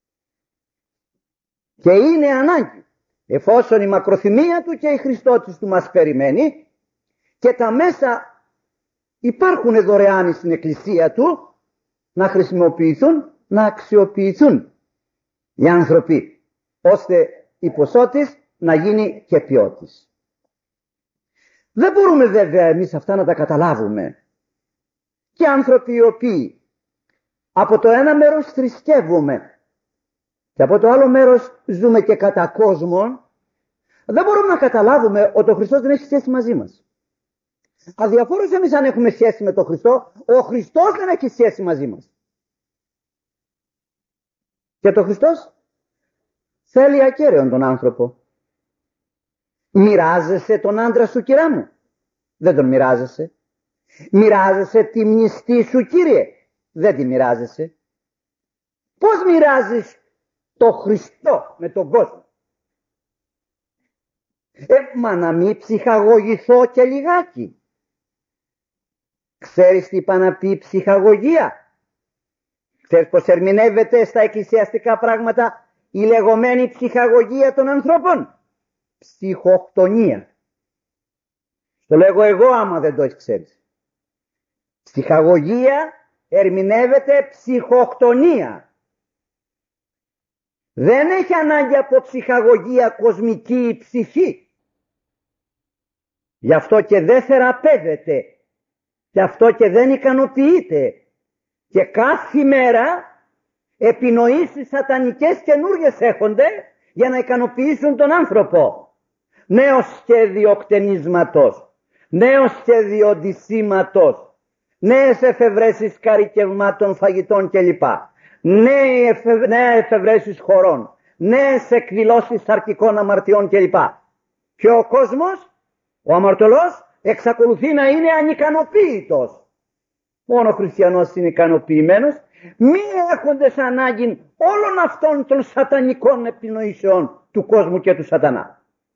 Και είναι ανάγκη, εφόσον η μακροθυμία του και η Χριστότης του μας περιμένει και τα μέσα υπάρχουν δωρεάν στην Εκκλησία του, να χρησιμοποιηθούν, να αξιοποιηθούν οι άνθρωποι, ώστε η ποσότης να γίνει και ποιότης. Δεν μπορούμε βέβαια εμείς αυτά να τα καταλάβουμε. Και άνθρωποι οι οποίοι από το ένα μέρος θρησκεύουμε και από το άλλο μέρος ζούμε και κατά κόσμον, δεν μπορούμε να καταλάβουμε ότι ο Χριστός δεν έχει σχέση μαζί μας. Αδιαφόρως εμείς αν έχουμε σχέση με τον Χριστό, ο Χριστός δεν έχει σχέση μαζί μας. Και το Χριστός θέλει ακέραιον τον άνθρωπο. Μοιράζεσαι τον άντρα σου, κυρά μου? Δεν τον μοιράζεσαι. Μοιράζεσαι τη μνηστή σου, κύριε? Δεν τη μοιράζεσαι. Πώς μοιράζεις το Χριστό με τον κόσμο? Ε, μα να μην ψυχαγωγηθώ και λιγάκι. Ξέρεις τι είπα να πει ψυχαγωγία? Ξέρεις πως ερμηνεύεται στα εκκλησιαστικά πράγματα η λεγόμενη ψυχαγωγία των ανθρώπων? Ψυχοκτονία. Το λέγω εγώ άμα δεν το έχεις ξέρεις. Ψυχαγωγία ερμηνεύεται ψυχοκτονία. Δεν έχει ανάγκη από ψυχαγωγία κοσμική η ψυχή. Γι' αυτό και δεν θεραπεύεται. Γι' αυτό και δεν ικανοποιείται. Και κάθε μέρα επινοήσεις σατανικές καινούργιες έχονται για να ικανοποιήσουν τον άνθρωπο. Νέο σχέδιο κτενίσματος, νέο σχέδιο ντυσίματος, νέες εφευρέσεις καρικευμάτων, φαγητών κλπ. Νέα εφευρέσεις χωρών, νέες εκδηλώσεις σαρκικών αμαρτιών κλπ. Και ο κόσμος, ο αμαρτωλός, εξακολουθεί να είναι ανικανοποίητος. Μόνο ο χριστιανός είναι ικανοποιημένος, μη έχοντας ανάγκη όλων αυτών των σατανικών επινοήσεων του κόσμου και του σατανά.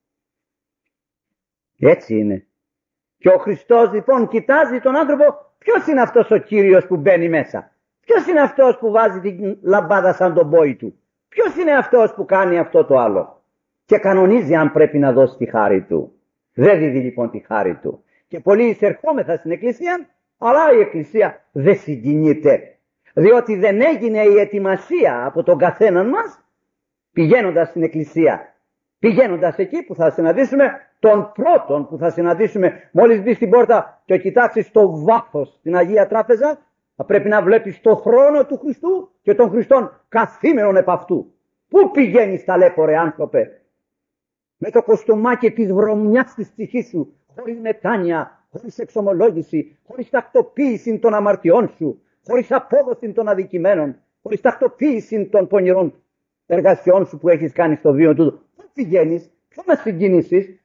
Έτσι είναι. Και ο Χριστός λοιπόν κοιτάζει τον άνθρωπο, ποιος είναι αυτός ο Κύριος που μπαίνει μέσα? Ποιος είναι αυτός που βάζει την λαμπάδα σαν τον πόη του? Ποιος είναι αυτός που κάνει αυτό το άλλο? Και κανονίζει αν πρέπει να δώσει τη χάρη του. Δεν δίδει λοιπόν τη χάρη του. Και πολλοί εισερχόμεθα στην Εκκλησία, αλλά η Εκκλησία δεν συγκινείται. Διότι δεν έγινε η ετοιμασία από τον καθέναν μας, πηγαίνοντας στην Εκκλησία. Πηγαίνοντας εκεί που θα συναντήσουμε τον πρώτον που θα συναντήσουμε, μόλις μπει στην πόρτα και κοιτάξεις το βάθος στην Αγία Τράπεζα, θα πρέπει να βλέπεις το θρόνο του Χριστού και των Χριστών καθήμενον επ' αυτού. Πού πηγαίνεις ταλέπορε άνθρωπε? Με το κοστομάκι της βρωμιάς της ψυχής σου, χωρίς μετάνοια, χωρίς εξομολόγηση, χωρίς τακτοποίηση των αμαρτιών σου, χωρίς απόδοση των αδικημένων, χωρίς τακτοποίηση των πονηρών εργασιών σου που έχεις κάνει στο βίο του. Πού πηγαίνεις? Ποιο να συγκινήσεις?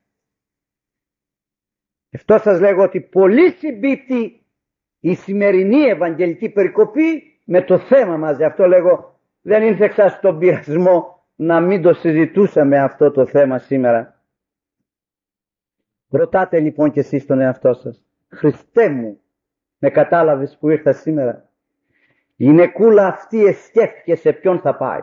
Γι' αυτό σας λέγω ότι πολύ συμπίπτει η σημερινή Ευαγγελική περικοπή με το θέμα μας. Γι' αυτό λέγω δεν ήρθα στον πειρασμό να μην το συζητούσαμε αυτό το θέμα σήμερα. Ρωτάτε λοιπόν και εσείς τον εαυτό σας, Χριστέ μου, με κατάλαβες που ήρθα σήμερα? Η γυναικούλα αυτή εσκέφθηκε σε ποιον θα πάει.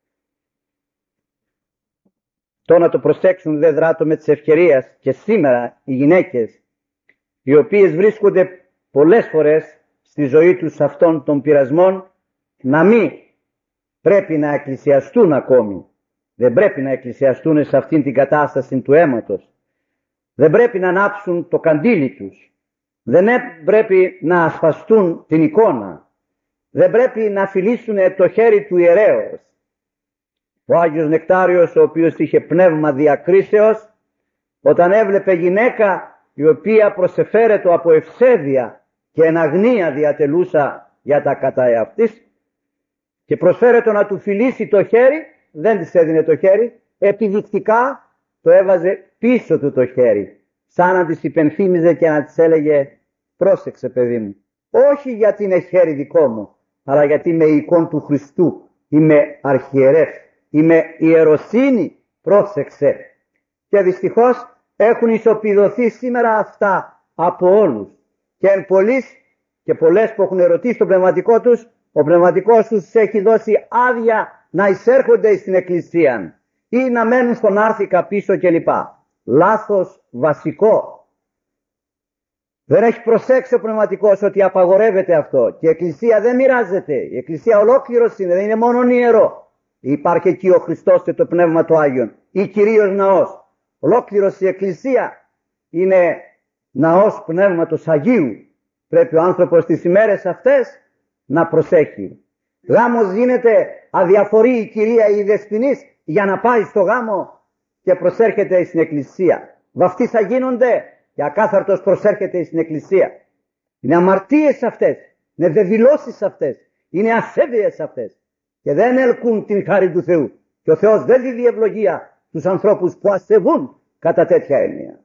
Το να το προσέξουν δεν δράτω με τις ευκαιρίες και σήμερα οι γυναίκες, οι οποίες βρίσκονται πολλές φορές στη ζωή τους αυτών των πειρασμών, να μην πρέπει να εκκλησιαστούν ακόμη. Δεν πρέπει να εκκλησιαστούν σε αυτήν την κατάσταση του αίματος. Δεν πρέπει να ανάψουν το καντήλι τους. Δεν πρέπει να ασπαστούν την εικόνα. Δεν πρέπει να φιλήσουν το χέρι του ιερέως. Ο Άγιος Νεκτάριος, ο οποίος είχε πνεύμα διακρίσεως, όταν έβλεπε γυναίκα η οποία προσεφέρετο από ευσέβεια και εν αγνία διατελούσα για τα κατά εαυτής και προσφέρετο να του φιλήσει το χέρι, δεν της έδινε το χέρι, επιδεικτικά το έβαζε πίσω του το χέρι, σαν να της υπενθύμιζε και να της έλεγε πρόσεξε παιδί μου, όχι γιατί είναι χέρι δικό μου, αλλά γιατί είμαι εικόν του Χριστού, είμαι αρχιερεύς, είμαι ιεροσύνη, πρόσεξε. Και δυστυχώς έχουν ισοπεδωθεί σήμερα αυτά από όλους. Και εν πολλοίς και πολλές που έχουν ερωτήσει το πνευματικό τους, ο πνευματικός τους έχει δώσει άδεια να εισέρχονται στην εκκλησία ή να μένουν στον άρθικα πίσω κλπ. Λάθος βασικό. Δεν έχει προσέξει ο πνευματικός ότι απαγορεύεται αυτό. Και η εκκλησία δεν μοιράζεται. Η εκκλησία ολόκληρος είναι, δεν είναι μόνο ιερό. Υπάρχει εκεί ο Χριστός και το Πνεύμα του Άγιον ή κυρίως ναός. Ολόκληρος η εκκλησία είναι ναός Πνεύματος Αγίου. Πρέπει ο άνθρωπος τις ημέρες αυτές να προσέχει. Γάμος γίνεται, αδιαφορεί η κυρία ή η δεσποινής για να πάει στο γάμο και προσέρχεται στην εκκλησία. Βαφτίσα γίνονται και ακάθαρτος προσέρχεται στην εκκλησία. Είναι αμαρτίες αυτές, είναι δεδηλώσεις αυτές, είναι ασέβειες αυτές και δεν ελκούν την χάρη του Θεού. Και ο Θεός δεν δίδει ευλογία στους ανθρώπους που ασεβούν κατά τέτοια έννοια.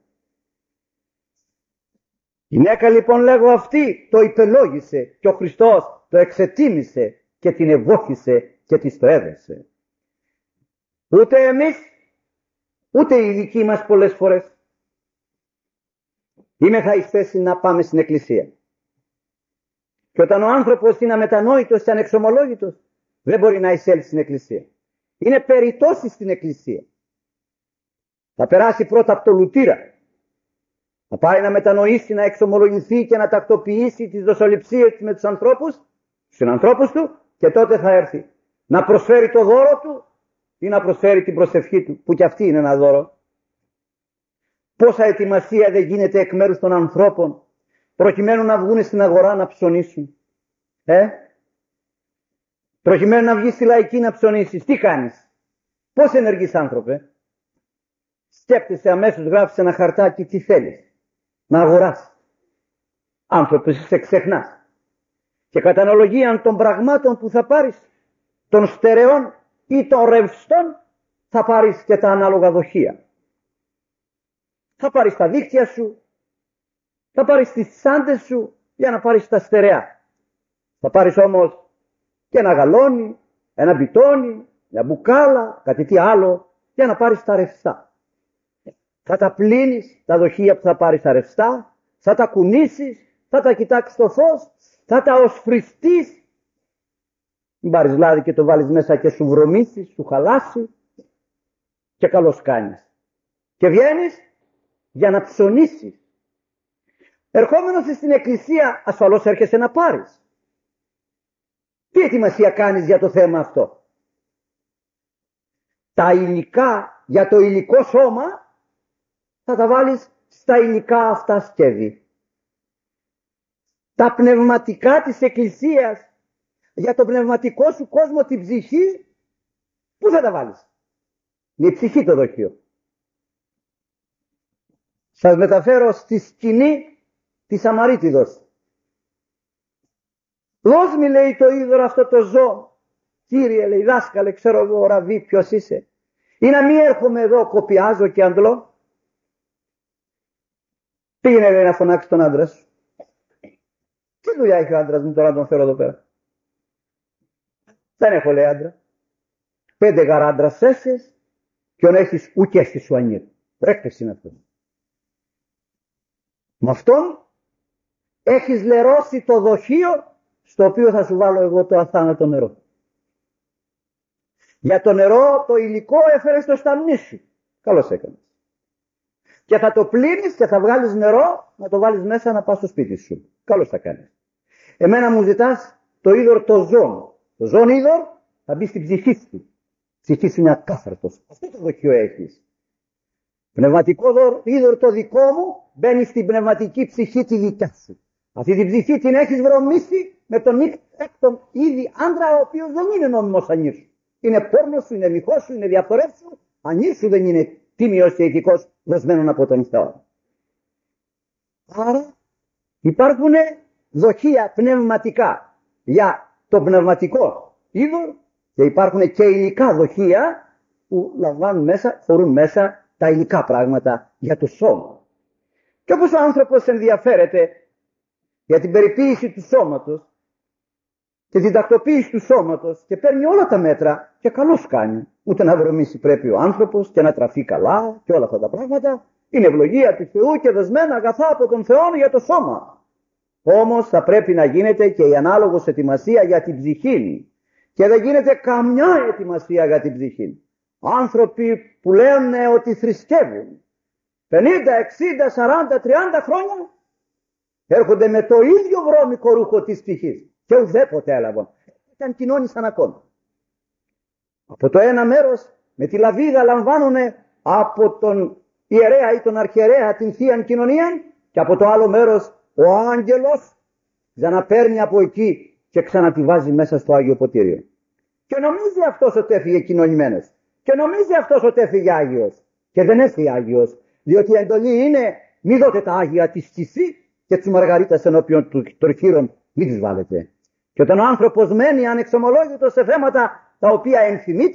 Η γυναίκα λοιπόν λέγω αυτή το υπελόγισε και ο Χριστός το εξετίμησε και την ευόχησε και της το έδεσε. Ούτε εμείς, ούτε οι δικοί μας πολλές φορές είμαι θα εις θέση να πάμε στην εκκλησία. Και όταν ο άνθρωπος είναι αμετανόητος και ανεξομολόγητος, δεν μπορεί να εισέλθει στην εκκλησία. Είναι περιττώσει στην εκκλησία. Θα περάσει πρώτα από το λουτήρα. Θα πάει να μετανοήσει, να εξομολογηθεί και να τακτοποιήσει τις δοσοληψίες με τους ανθρώπους, τους συνανθρώπους του, και τότε θα έρθει να προσφέρει το δώρο του ή να προσφέρει την προσευχή του, που κι αυτή είναι ένα δώρο. Πόσα ετοιμασία δεν γίνεται εκ μέρους των ανθρώπων προκειμένου να βγουν στην αγορά να ψωνίσουν. Ε? Προκειμένου να βγεις στη λαϊκή να ψωνίσεις. Τι κάνεις? Πώς ενεργείς άνθρωπε? Σκέπτεσαι αμέσως, γράφεις ένα χαρτάκι τι θέλεις να αγοράσεις. Άνθρωπος σε ξεχνάς. Και κατά αναλογία των πραγμάτων που θα πάρεις, των στερεών ή των ρευστών, θα πάρεις και τα ανάλογα δοχεία. Θα πάρεις τα δίχτυα σου, θα πάρεις τις τσάντες σου για να πάρεις τα στερεά. Θα πάρεις όμως και ένα γαλόνι, ένα μπιτόνι, μια μπουκάλα, κάτι τι άλλο, για να πάρεις τα ρευστά. Θα τα πλύνεις τα δοχεία που θα πάρεις τα ρευστά, θα τα κουνήσεις, θα τα κοιτάξεις στο φως, θα τα οσφριστείς. Μην πάρεις λάδι και το βάλεις μέσα και σου βρωμίσεις, σου χαλάσει και καλώς κάνεις. Και βγαίνεις για να ψωνίσεις. Ερχόμενος στην εκκλησία ασφαλώς έρχεσαι να πάρεις. Τι ετοιμασία κάνεις για το θέμα αυτό? Τα υλικά για το υλικό σώμα θα τα βάλεις στα υλικά αυτά σκεύη. Τα πνευματικά της εκκλησίας για το πνευματικό σου κόσμο, την ψυχή, πού θα τα βάλεις? Είναι η ψυχή το δοχείο. Σας μεταφέρω στη σκηνή της Σαμαρίτιδος. Δώσ' μου, λέει, το είδωρο αυτό το ζώο. Κύριε, λέει, δάσκαλε, ξέρω εγώ, ραβί, ποιος είσαι? Ή να μην έρχομαι εδώ, κοπιάζω και αντλώ? Πήγαινε, λέει, να φωνάξει τον άντρα σου. Τι δουλειά έχει ο άντρας μου τώρα να τον φέρω εδώ πέρα? Δεν έχω, λέει, άντρα. Πέντε γαράντρας έσες και ον έχεις ουκέ στη σου ανήρ. Ρέκτες είναι αυτό. Με αυτόν έχεις λερώσει το δοχείο στο οποίο θα σου βάλω εγώ το αθάνατο νερό. Για το νερό το υλικό έφερες στο σταμνί σου. Καλώς έκανες. Και θα το πλύνεις και θα βγάλεις νερό να το βάλεις μέσα να πας στο σπίτι σου. Καλώς θα κάνεις. Εμένα μου ζητάς το είδωρ το ζών. Το ζών είδωρ θα μπει στην ψυχή σου. Η ψυχή σου είναι ακάθαρτος. Αυτό το δοχείο έχεις. Πνευματικό είδωρ το δικό μου μπαίνει στην πνευματική ψυχή τη δικιά σου. Αυτή την ψυχή την έχεις βρωμίσει με τον έκτον ήδη άντρα, ο οποίος δεν είναι νόμιμος ανήρ σου. Είναι πόρνος σου, είναι μοιχός σου, είναι διαφορές σου. Ανήρ σου δεν είναι τίμιος και ηθικός δοσμένον από τον Θεό. Άρα υπάρχουν δοχεία πνευματικά για το πνευματικό είδωρ Και υπάρχουν και υλικά δοχεία που λαμβάνουν μέσα, φορούν μέσα τα υλικά πράγματα για το σώμα. Και όπως ο άνθρωπος ενδιαφέρεται για την περιποίηση του σώματος και την τακτοποίηση του σώματος και παίρνει όλα τα μέτρα, και καλώς κάνει. Ούτε να βρωμήσει πρέπει ο άνθρωπος και να τραφεί καλά και όλα αυτά τα πράγματα. Είναι ευλογία του Θεού και δεσμένα αγαθά από τον Θεό για το σώμα. Όμως θα πρέπει να γίνεται και η ανάλογος ετοιμασία για την ψυχή. Και δεν γίνεται καμιά ετοιμασία για την ψυχή. Άνθρωποι που λένε ότι θρησκεύουν πενήντα, εξήντα, σαράντα, τριάντα χρόνια έρχονται με το ίδιο βρώμικο ρούχο της ψυχής και ουδέποτε έλαβαν. Ήταν κοινώνησαν ακόμα. Από το ένα μέρος με τη λαβίδα λαμβάνουν από τον ιερέα ή τον αρχιερέα την θεία κοινωνία, και από το άλλο μέρος ο άγγελος ξαναπαίρνει από εκεί και ξανα βάζει μέσα στο Άγιο Ποτήριο. Και νομίζει αυτός ότι έφυγε κοινωνημένος. Και νομίζει αυτός ότι έφυγε Άγιος. Και δεν έφυγε Άγιος. Διότι η εντολή είναι μη δώτε τα Άγια της Κισή και της Μαργαρίτας ενώπιον των χείρων μην τις βάλετε. Και όταν ο άνθρωπος μένει ανεξομολόγητος σε θέματα τα οποία ενθυμείται,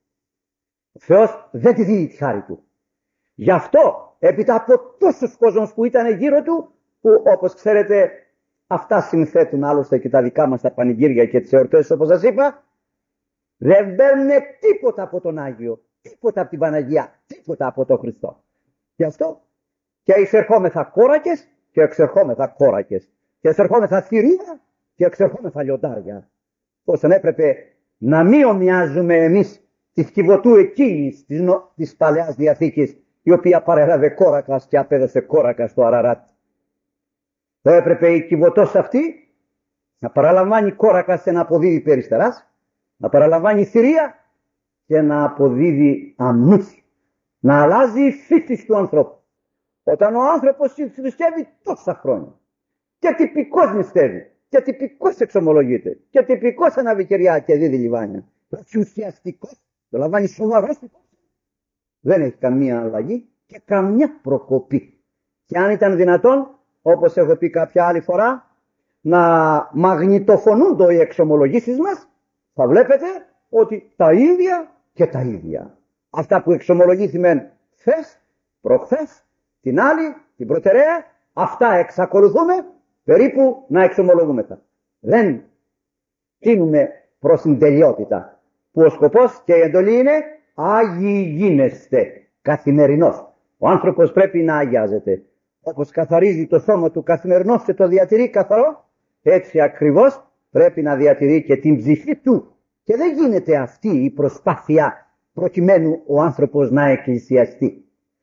ο Θεός δεν τη δίνει τη χάρη του. Γι' αυτό έπειτα από τόσους κόσμους που ήταν γύρω του, που όπως ξέρετε αυτά συνθέτουν άλλωστε και τα δικά μας τα πανηγύρια και τις εορτές, όπως σας είπα, δεν παίρνουν τίποτα από τον Άγιο, τίποτα από την Παναγία, τίποτα από τον Χριστό. Γι' αυτό και εισερχόμεθα κόρακες και εξερχόμεθα κόρακες, και εισερχόμεθα θηρία και εξερχόμεθα λιοντάρια. Πώς δεν έπρεπε να μην ομοιάζουμε εμείς της Κιβωτού εκείνης της, νο... της Παλαιάς Διαθήκης, η οποία παρέλαβε κόρακας και απέδωσε κόρακα στο Αραράτ. Δεν έπρεπε η Κιβωτός αυτή να παραλαμβάνει κόρακα και να αποδίδει περιστεράς, να παραλαμβάνει θηρία και να αποδίδει αμνούθι, να αλλάζει η φύση του ανθρώπου. Όταν ο άνθρωπος θρησκεύει τόσα χρόνια και τυπικός νηστεύει και τυπικός εξομολογείται και τυπικός αναβικεριά και δίδει λιβάνια, όχι ουσιαστικός, το λαμβάνει σοβαρός, δεν έχει καμία αλλαγή και καμιά προκοπή. Και αν ήταν δυνατόν, όπως έχω πει κάποια άλλη φορά, να μαγνητοφωνούνται οι εξομολογήσεις μας, θα βλέπετε ότι τα ίδια και τα ίδια. Αυτά που εξομολογήθημεν χθες, προχθές, την άλλη, την προτεραία, αυτά εξακολουθούμε περίπου να εξομολογούμεθα. Δεν τίνουμε προς την τελειότητα, που ο σκοπός και η εντολή είναι Άγιοι γίνεστε καθημερινώς. Ο άνθρωπος πρέπει να αγιάζεται. Όπως καθαρίζει το σώμα του καθημερινώς και το διατηρεί καθαρό, έτσι ακριβώς πρέπει να διατηρεί και την ψυχή του. Και δεν γίνεται αυτή η προσπάθεια προκειμένου ο άνθρωπος να εκκλησιαστεί.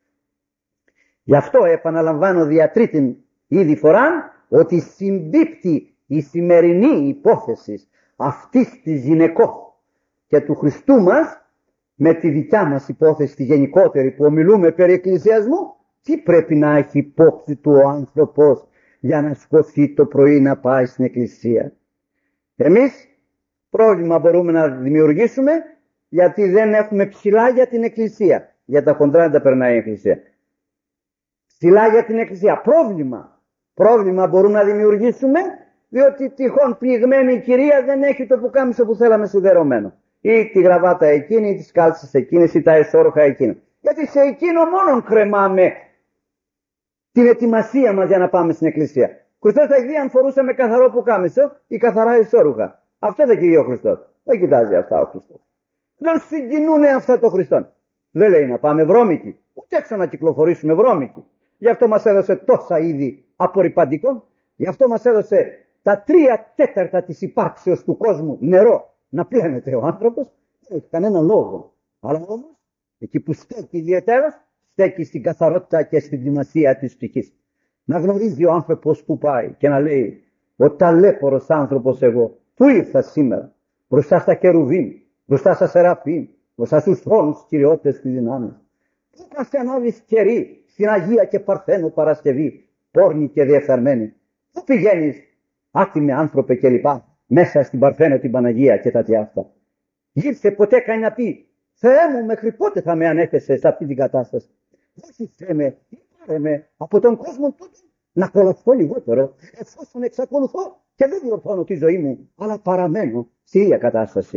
Γι' αυτό επαναλαμβάνω δια τρίτην ήδη φορά ότι συμπίπτει η σημερινή υπόθεση αυτής της γυναικός και του Χριστού μας με τη δικιά μας υπόθεση τη γενικότερη που ομιλούμε περί εκκλησιασμού. Τι πρέπει να έχει υπόψη του ο άνθρωπος για να σκοθεί το πρωί να πάει στην εκκλησία? Εμείς πρόβλημα μπορούμε να δημιουργήσουμε γιατί δεν έχουμε ψηλά για την εκκλησία. Για τα χοντρά δεν τα περνάει η εκκλησία. Ψηλά για την εκκλησία. Πρόβλημα. Πρόβλημα μπορούμε να δημιουργήσουμε διότι τυχόν πληγμένη η κυρία δεν έχει το πουκάμισο που θέλαμε σιδερωμένο. Ή τη γραβάτα εκείνη, ή τις κάλτσες εκείνες, ή τα εσώρουχα εκείνα. Γιατί σε εκείνο μόνον κρεμάμε την ετοιμασία μας για να πάμε στην εκκλησία. Ο Χριστός θα έχει δει αν φορούσαμε καθαρό πουκάμισο ή καθαρά εσώρουχα. Αυτό δεν κοιτάζει ο Χριστός. Δεν κοιτάζει αυτά ο Χριστός. Δεν συγκινούν αυτά το Χριστό. Δεν λέει να πάμε βρώμικοι, ούτε έξω να κυκλοφορήσουμε βρώμικοι. Γι' αυτό μας έδωσε τόσα είδη απορρυπαντικών. Γι' αυτό μας έδωσε τα τρία τέταρτα της υπάρξεως του κόσμου νερό να πλένεται ο άνθρωπος. Δεν έχει κανένα λόγο. Αλλά όμως εκεί που στέκει ιδιαίτερα, στέκει στην καθαρότητα και στην ετοιμασία της ψυχής. Να γνωρίζει ο άνθρωπος που πάει και να λέει: ο ταλέπορος άνθρωπος εγώ, πού ήρθα σήμερα? Μπροστά στα κερουβίμ, μπροστά στα σεραφείμ, μπροστά στους θρόνους κυριότητες της δυνάμεις. Πού πας και ανάβεις κερί στην Αγία και Παρθένο Παρασκευή, πόρνη και διεφθαρμένη? Πού πηγαίνεις, άτιμε άνθρωπε κλπ, μέσα στην Παρθένο την Παναγία και τα τι αυτά? Γύρσε ποτέ κανεί να πει: Θεέ μου, μέχρι πότε θα με ανέθεσες σε αυτή την κατάσταση? Όχι, Θεέ με, πάρε με από τον κόσμο τούτο να κολλαστώ λιγότερο, εφόσον εξακολουθώ και δεν διορθώνω τη ζωή μου, αλλά παραμένω στη ίδια κατάσταση. Και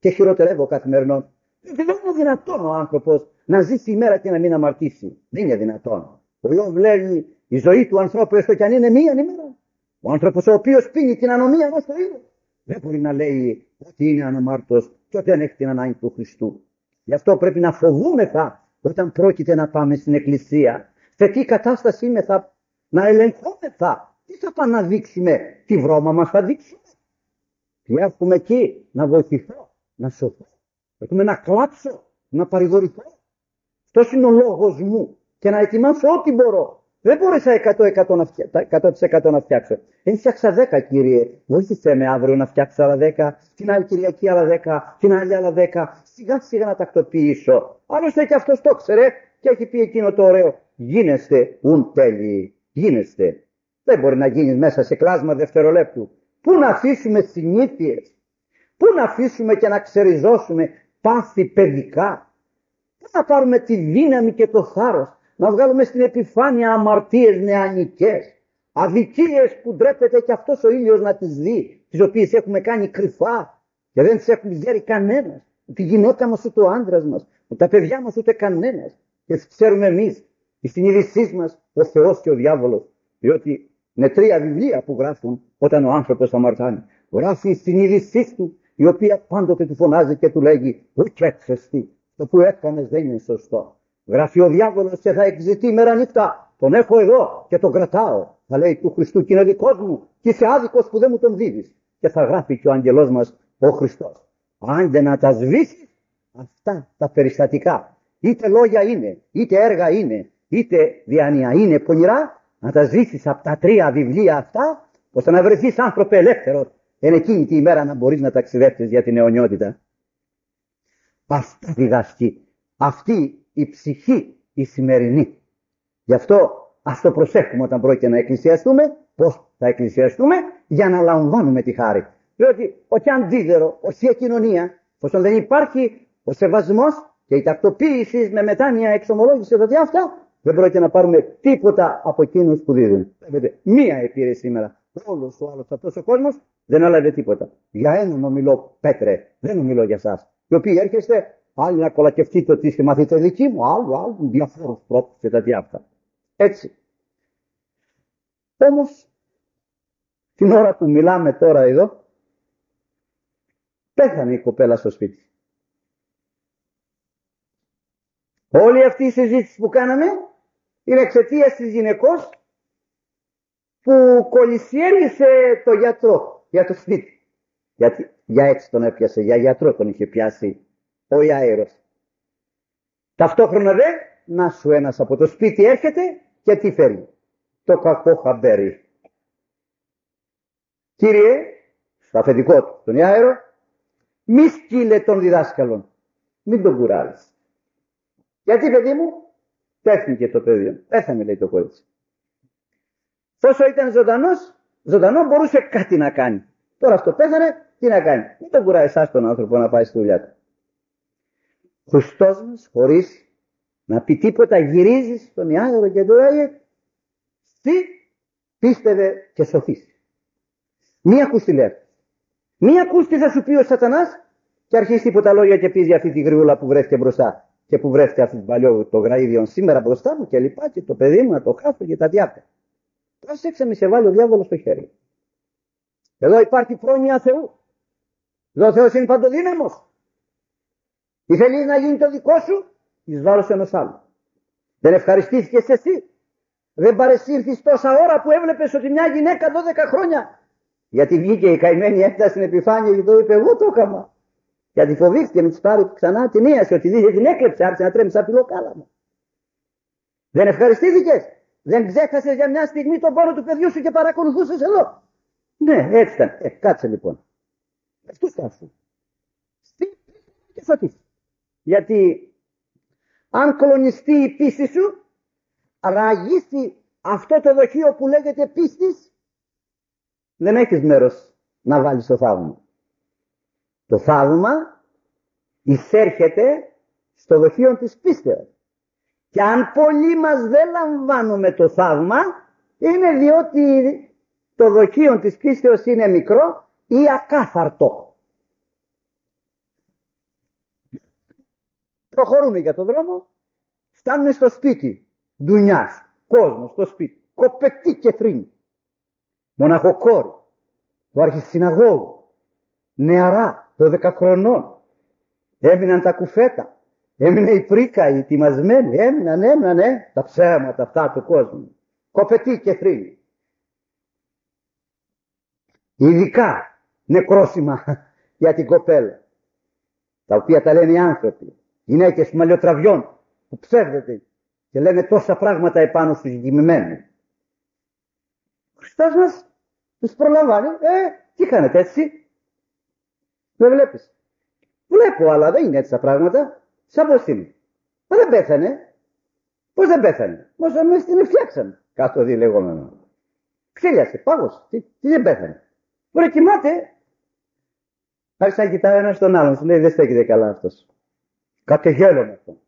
και χειροτερεύω καθημερινών. Δεν είναι δυνατόν ο άνθρωπος να ζήσει η μέρα και να μην αμαρτήσει. Δεν είναι δυνατόν. Ο Ιώβ λέει η ζωή του ανθρώπου έστω κι αν είναι μία ημέρα. Ο άνθρωπος ο οποίος πίνει την ανομία μας το ίδιο. Δεν μπορεί να λέει ότι είναι αναμάρτητος και ότι δεν έχει την ανάγκη του Χριστού. Γι' αυτό πρέπει να φοβούμεθα όταν πρόκειται να πάμε στην εκκλησία. Σε τι κατάσταση είμαι, θα να ελεγχόμεθα. Τι θα πάμε να δείξουμε, τι βρώμα μας θα δείξουμε. Τι έχουμε εκεί, να βοηθηθώ, να σωθώ. Έχουμε να κλάψω, να παρηγορηθώ. Αυτός είναι ο λόγος μου και να ετοιμάσω ό,τι μπορώ. Δεν μπόρεσα εκατό τοις εκατό να φτιάξω. Δεν φτιάξα δέκα, Κύριε. Βοήθησέ με αύριο να φτιάξω άλλα δέκα, την άλλη Κυριακή άλλα δέκα, την άλλη άλλα δέκα. Σιγά σιγά να τακτοποιήσω. Άλλωστε και αυτός το ξέρε και έχει πει εκείνο το ωραίο. Γίνεστε ουν τέλειοι. Γίνεστε. Δεν μπορεί να γίνεις μέσα σε κλάσμα δευτερολέπτου. Πού να αφήσουμε συνήθειες. Πού να αφήσουμε και να ξεριζώσουμε πάθη παιδικά. Πού να πάρουμε τη δύναμη και το θάρρος. Να βγάλουμε στην επιφάνεια αμαρτίες νεανικές, αδικίες που ντρέπεται και αυτός ο ήλιος να τις δει, τις οποίες έχουμε κάνει κρυφά και δεν τις έχουμε ξέρει κανένας. Τη γυναίκα μας ούτε ο άντρας μας, ούτε τα παιδιά μας ούτε κανένας. Και τις ξέρουμε εμείς, η συνείδησή μας, ο Θεός και ο διάβολος. Διότι είναι τρία βιβλία που γράφουν όταν ο άνθρωπος αμαρτάνει. Γράφει η συνείδησή του, η οποία πάντοτε του φωνάζει και του λέγει «Ουκ έξεστη, το που έκανες δεν είναι σωστό». Γράφει ο διάβολος και θα εκζητεί μέρα νύχτα. Τον έχω εδώ και τον κρατάω. Θα λέει του Χριστού και είναι δικός μου και είσαι άδικος που δεν μου τον δίδεις. Και θα γράφει και ο αγγελός μας ο Χριστός. Αν δεν να τα σβήσεις αυτά τα περιστατικά, είτε λόγια είναι, είτε έργα είναι, είτε διάνοια είναι πονηρά, να τα σβήσεις από τα τρία βιβλία αυτά, ώστε να βρεθείς άνθρωπε ελεύθερος, εν εκείνη τη ημέρα να μπορείς να ταξιδέψεις για την αιωνιότητα. Αυτά διδάσκει αυτή η ψυχή η σημερινή. Γι' αυτό ας το προσέχουμε όταν πρόκειται να εκκλησιαστούμε, πώς θα εκκλησιαστούμε, για να λαμβάνουμε τη χάρη. Διότι όχι αντίδερο, όχι κοινωνία, εφόσον δεν υπάρχει ο σεβασμός και η τακτοποίηση με μετάνοια εξομολόγηση δηλαδή αυτά, δεν πρόκειται να πάρουμε τίποτα από εκείνους που δίδουν. Βλέπετε, μία επήρε σήμερα. Όλος ο άλλος αυτός ο κόσμος δεν έλαβε τίποτα. Για έναν ομιλώ, Πέτρε, δεν ομιλώ για εσάς. Οι οποίοι έρχεστε, άλλοι να κολακευτείτε ότι είστε μαθητές δικοί μου, άλλου, άλλου, διαφόρους τρόπους και τα διάφορα. Έτσι. Όμως, την ώρα που μιλάμε τώρα εδώ, πέθανε η κοπέλα στο σπίτι. Όλη αυτή η συζήτηση που κάναμε είναι εξαιτίας της γυναικός που κολυσιέλησε το γιατρό για το σπίτι. Γιατί για έτσι τον έπιασε, για γιατρό τον είχε πιάσει ο Ιάειρος. Ταυτόχρονα δε, να σου ένας από το σπίτι έρχεται και τι φέρνει? Το κακό χαμπέρι. Κύριε, στο αφεντικό του, τον Ιάειρο, μη σκύλε των διδάσκαλων. Μην τον κουράζεις. Γιατί, παιδί μου, πέθνηκε το παιδί. Πέθανε, λέει το κορίτσι. Όσο ήταν ζωντανός, ζωντανό μπορούσε κάτι να κάνει. Τώρα αυτό πέθανε, τι να κάνει? Μην τον κουράζει εσάς τον άνθρωπο να πάει στη δουλειά του. Ο Χριστός μας, χωρίς να πει τίποτα, γυρίζει στον Ιάειρο και του λέει, τι πίστευε και σωθείς. Μη ακούς τι λέει. Μη ακούς τι θα σου πει ο Σατανάς και αρχίσει τίποτα λόγια και πεις για αυτή τη γριούλα που βρέθηκε μπροστά και που βρέθηκε αυτή την παλιό το γραΐδιον σήμερα μπροστά μου και λοιπά και το παιδί μου να το χάσω και τα διάφορα. Πρόσεξε, μη σε βάλει ο διάβολος στο χέρι. Εδώ υπάρχει πρόνοια Θεού. Εδώ ο Θεός είναι παντοδύναμος. Ή θέλεις να γίνει το δικό σου εις βάρος ενός άλλου. Δεν ευχαριστήθηκες εσύ? Δεν παρεσύρθεις τόσα ώρα που έβλεπες ότι μια γυναίκα δώδεκα χρόνια, γιατί βγήκε η καημένη έφτασε στην επιφάνεια και το είπε εγώ το έκανα. Γιατί φοβήθηκε να της πάρει ξανά την ίαση, ότι δείτε την έκλεψε, άρχισε να τρέμει σαν πυλοκάλαμα. Δεν ευχαριστήθηκες? Δεν ξέχασες για μια στιγμή τον πόνο του παιδιού σου και παρακολουθούσες εδώ? Ναι, έτσι ήταν. Ε, κάτσε λοιπόν. Αυτού στάσου. Και φωτίς. Γιατί αν κλονιστεί η πίστη σου, ραγίσει αυτό το δοχείο που λέγεται πίστης, δεν έχεις μέρος να βάλεις το θαύμα. Το θαύμα εισέρχεται στο δοχείο της πίστεως. Και αν πολλοί μας δεν λαμβάνουμε το θαύμα, είναι διότι το δοχείο της πίστεως είναι μικρό ή ακάθαρτο. προχωρούν για τον δρόμο, φτάνουν στο σπίτι, ντουνιάς, κόσμος στο σπίτι, κοπετή και θρήνη, μοναχοκόρη, του αρχισυναγώγου, νεαρά, δώδεκα χρονών, έμειναν τα κουφέτα, έμεινε η πρίκα, οι ετοιμασμένοι, έμειναν, έμειναν, ε, τα ψέματα αυτά του κόσμου, κοπετή και θρήνη. Ειδικά νεκρόσιμα για την κοπέλα, τα οποία τα λένε οι άνθρωποι, γυναίκες μαλλιοτραβιών που ψεύδεται και λένε τόσα πράγματα επάνω στους γυμημένους. Ο Χριστός μας τους προλαμβάνει. Ε, τι κάνετε έτσι? Δεν βλέπεις? Βλέπω, αλλά δεν είναι έτσι τα πράγματα. Σαν πως είναι? Μα δεν πέθανε. Πώς δεν πέθανε? Μας εμείς την φτιάξαμε. Κάτω δει λεγόμενο. Ξύλιασε, πάγωσε. Τι, τι δεν πέθανε? Μπορεί κοιμάται. Άρχισε να κοιτάει ένας τον άλλον. Σου λέει δεν στέκεται καλά αυτός. Κατεγέλω με αυτό.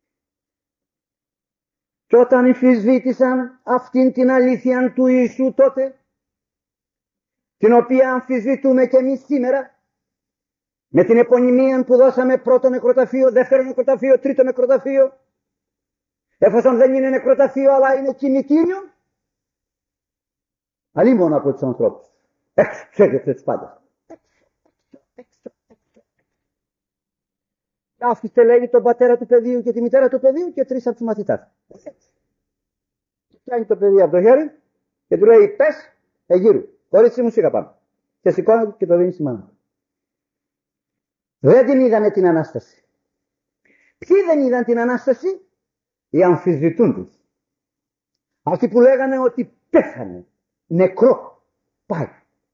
Και όταν αμφισβήτησαν αυτήν την αλήθεια του Ιησού τότε, την οποία αμφισβητούμε και εμείς σήμερα, με την επωνυμία που δώσαμε πρώτο νεκροταφείο, δεύτερο νεκροταφείο, τρίτο νεκροταφείο, εφόσον δεν είναι νεκροταφείο αλλά είναι κημητήριο, αλίμονο από τους ανθρώπους. Έξω, ξέρετε τους πάντες. Άφησε, λέει, τον πατέρα του παιδίου και τη μητέρα του παιδίου και τρεις από τους μαθητάς. Πιάνει το παιδί από το χέρι και του λέει πες εγείρου, χωρίς μουσική πάνω. Και σηκώνεται και το δίνει στη μάνα. Δεν την είδανε την Ανάσταση. Ποιοι δεν είδαν την Ανάσταση? Οι αμφισβητούντες. Αυτοί που λέγανε ότι πέθανε, νεκρό, πάει.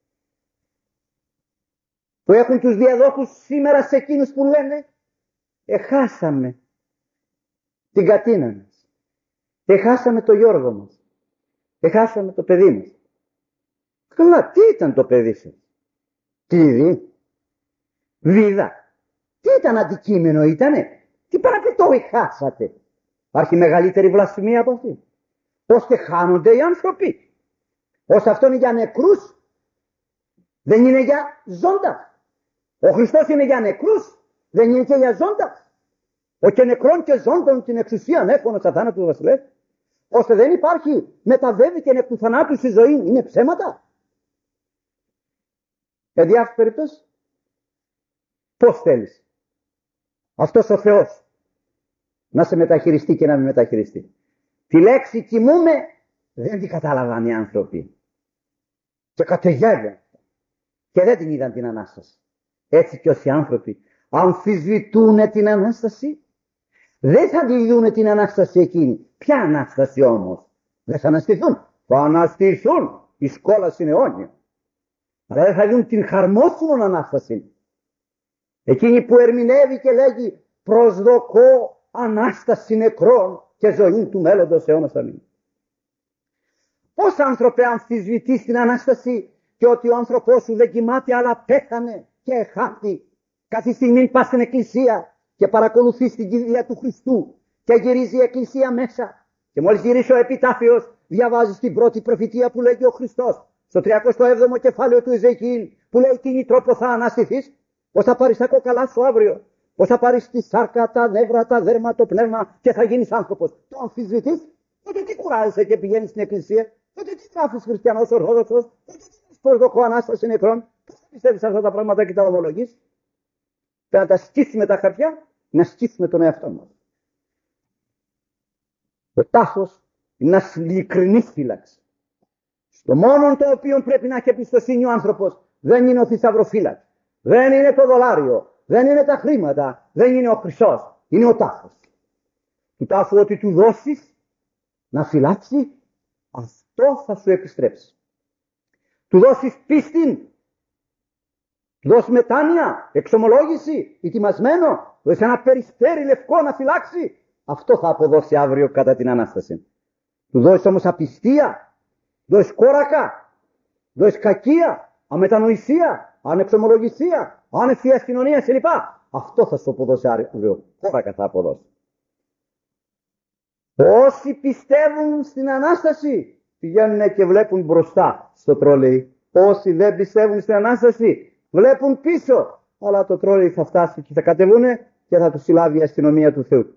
Που έχουν τους διαδόχους σήμερα σε εκείνους που λένε εχάσαμε την Κατίνα μας, εχάσαμε το Γιώργο μας, εχάσαμε το παιδί μας. Καλά, τι ήταν το παιδί σας? Κλειδί, βίδα, τι ήταν αντικείμενο ήτανε? Τι παραπετώ εχάσατε? Υπάρχει μεγαλύτερη βλασφημία από αυτή? Ώστε χάνονται οι άνθρωποι. Ώστε αυτό είναι για νεκρούς, δεν είναι για ζώντας. Ο Χριστός είναι για νεκρούς, δεν είναι και για ζώντας. Ο και νεκρών και ζώντων την εξουσία έχουν ο σατάνα του βασιλεύ. Ώστε δεν υπάρχει μεταβέβηκε εκ του θανάτου στη ζωή. Είναι ψέματα. Σε διάφορες περιπτώσεις, πώς θέλεις αυτός ο Θεός να σε μεταχειριστεί και να μην μεταχειριστεί? Τη λέξη κοιμούμε δεν την κατάλαβαν οι άνθρωποι. Και κατεγέλουν. Και δεν την είδαν την Ανάσταση. Έτσι και όσοι άνθρωποι αμφισβητούν την Ανάσταση, δεν θα τη δουν την Ανάσταση εκείνη. Ποια Ανάσταση όμως? Δεν θα αναστηθούν. Θα αναστηθούν. Η σκόλαση είναι αιώνια. Αλλά δεν θα δουν την χαρμόσυνον Ανάσταση. Εκείνη που ερμηνεύει και λέγει προσδοκώ Ανάσταση νεκρών και ζωή του μέλλοντος αιώνας αμήν. Πώς άνθρωπε αμφισβητείς την Ανάσταση και ότι ο άνθρωπός σου δεν κοιμάται αλλά πέθανε και χάθη? Κάθε στιγμή πας στην εκκλησία και παρακολουθείς την κηδεία του Χριστού και γυρίζει η εκκλησία μέσα και μόλις γυρίσει ο επιτάφιος διαβάζεις την πρώτη προφητεία που λέγει ο Χριστός στο τριακοστό έβδομο κεφάλαιο του Εζεκιήλ που λέει τι τρόπο θα αναστηθείς, πώς θα πάρεις τα κόκαλά σου αύριο, πώς θα πάρεις τη σάρκα, τα νεύρα, τα δέρμα, το πνεύμα και θα γίνεις άνθρωπος. Το αμφισβητείς? Τότε τι κουράζεσαι και πηγαίνεις στην εκκλησία? Τότε τι γράφεις χριστιανός ορθόδοξος? Τότε τι προσδοκώ Ανάσταση νεκρών? Πώς θα πιστεύεις αυτά τα πράγματα και τα ομολογείς? Πρέπει να τα σκίσουμε τα χαρτιά, να σκίσουμε τον εαυτό μας. Ο τάφος είναι ένα ειλικρινή φύλαξη. Στο μόνο το οποίο πρέπει να έχει εμπιστοσύνη ο άνθρωπος δεν είναι ο θησαυροφύλαξ, δεν είναι το δολάριο, δεν είναι τα χρήματα, δεν είναι ο χρυσός, είναι ο τάφος. Του τάφου ότι του δώσεις να φυλάξει, αυτό θα σου επιστρέψει. Του δώσεις πίστη, του δώσεις μετάνοια, εξομολόγηση, ετοιμασμένο, δώσεις ένα περιστέρι λευκό να φυλάξει, αυτό θα αποδώσει αύριο κατά την Ανάσταση. Του δώσεις όμως απιστία, του δώσεις κόρακα, του δώσεις κακία, αμετανοησία, ανεξομολογησία, άνευ κοινωνία κλπ. Αυτό θα σου αποδώσει αύριο. Κόρακα θα αποδώσει. Όσοι πιστεύουν στην Ανάσταση πηγαίνουν και βλέπουν μπροστά στο τρόλεϊ. Όσοι δεν πιστεύουν στην Ανάσταση βλέπουν πίσω. Αλλά το τρόλεϊ θα φτάσει και θα κατεβούνε και θα τους συλλάβει η αστυνομία του Θεού.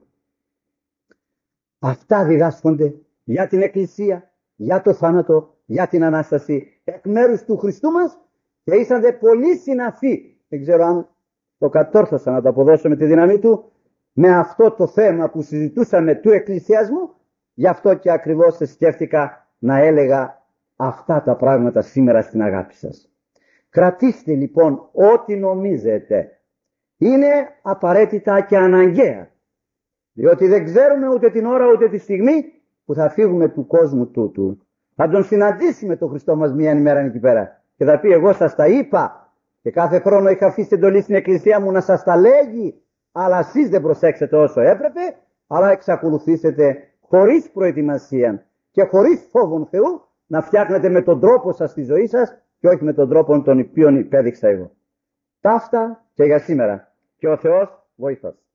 Αυτά διδάσκονται για την Εκκλησία, για το θάνατο, για την Ανάσταση εκ μέρους του Χριστού μας και ήσαντε πολύ συναφή. Δεν ξέρω αν το κατόρθωσα να το αποδώσω με τη δύναμή του με αυτό το θέμα που συζητούσαμε του εκκλησιασμού. Γι' αυτό και ακριβώς σκέφτηκα να έλεγα αυτά τα πράγματα σήμερα στην αγάπη σας. Κρατήστε λοιπόν ό,τι νομίζετε. Είναι απαραίτητα και αναγκαία. Διότι δεν ξέρουμε ούτε την ώρα ούτε τη στιγμή που θα φύγουμε του κόσμου τούτου. Θα τον συναντήσουμε τον Χριστό μας μία ημέρα εκεί πέρα. Και θα πει, εγώ σας τα είπα και κάθε χρόνο είχα αφήσει εντολή στην εκκλησία μου να σας τα λέγει, αλλά εσείς δεν προσέξετε όσο έπρεπε, αλλά εξακολουθήσετε χωρίς προετοιμασία και χωρίς φόβον Θεού να φτιάχνετε με τον τρόπο σας τη ζωή σας και όχι με τον τρόπο τον οποίο υπέδειξα εγώ. Ταύτα και για σήμερα. Και ο Θεός βοηθός.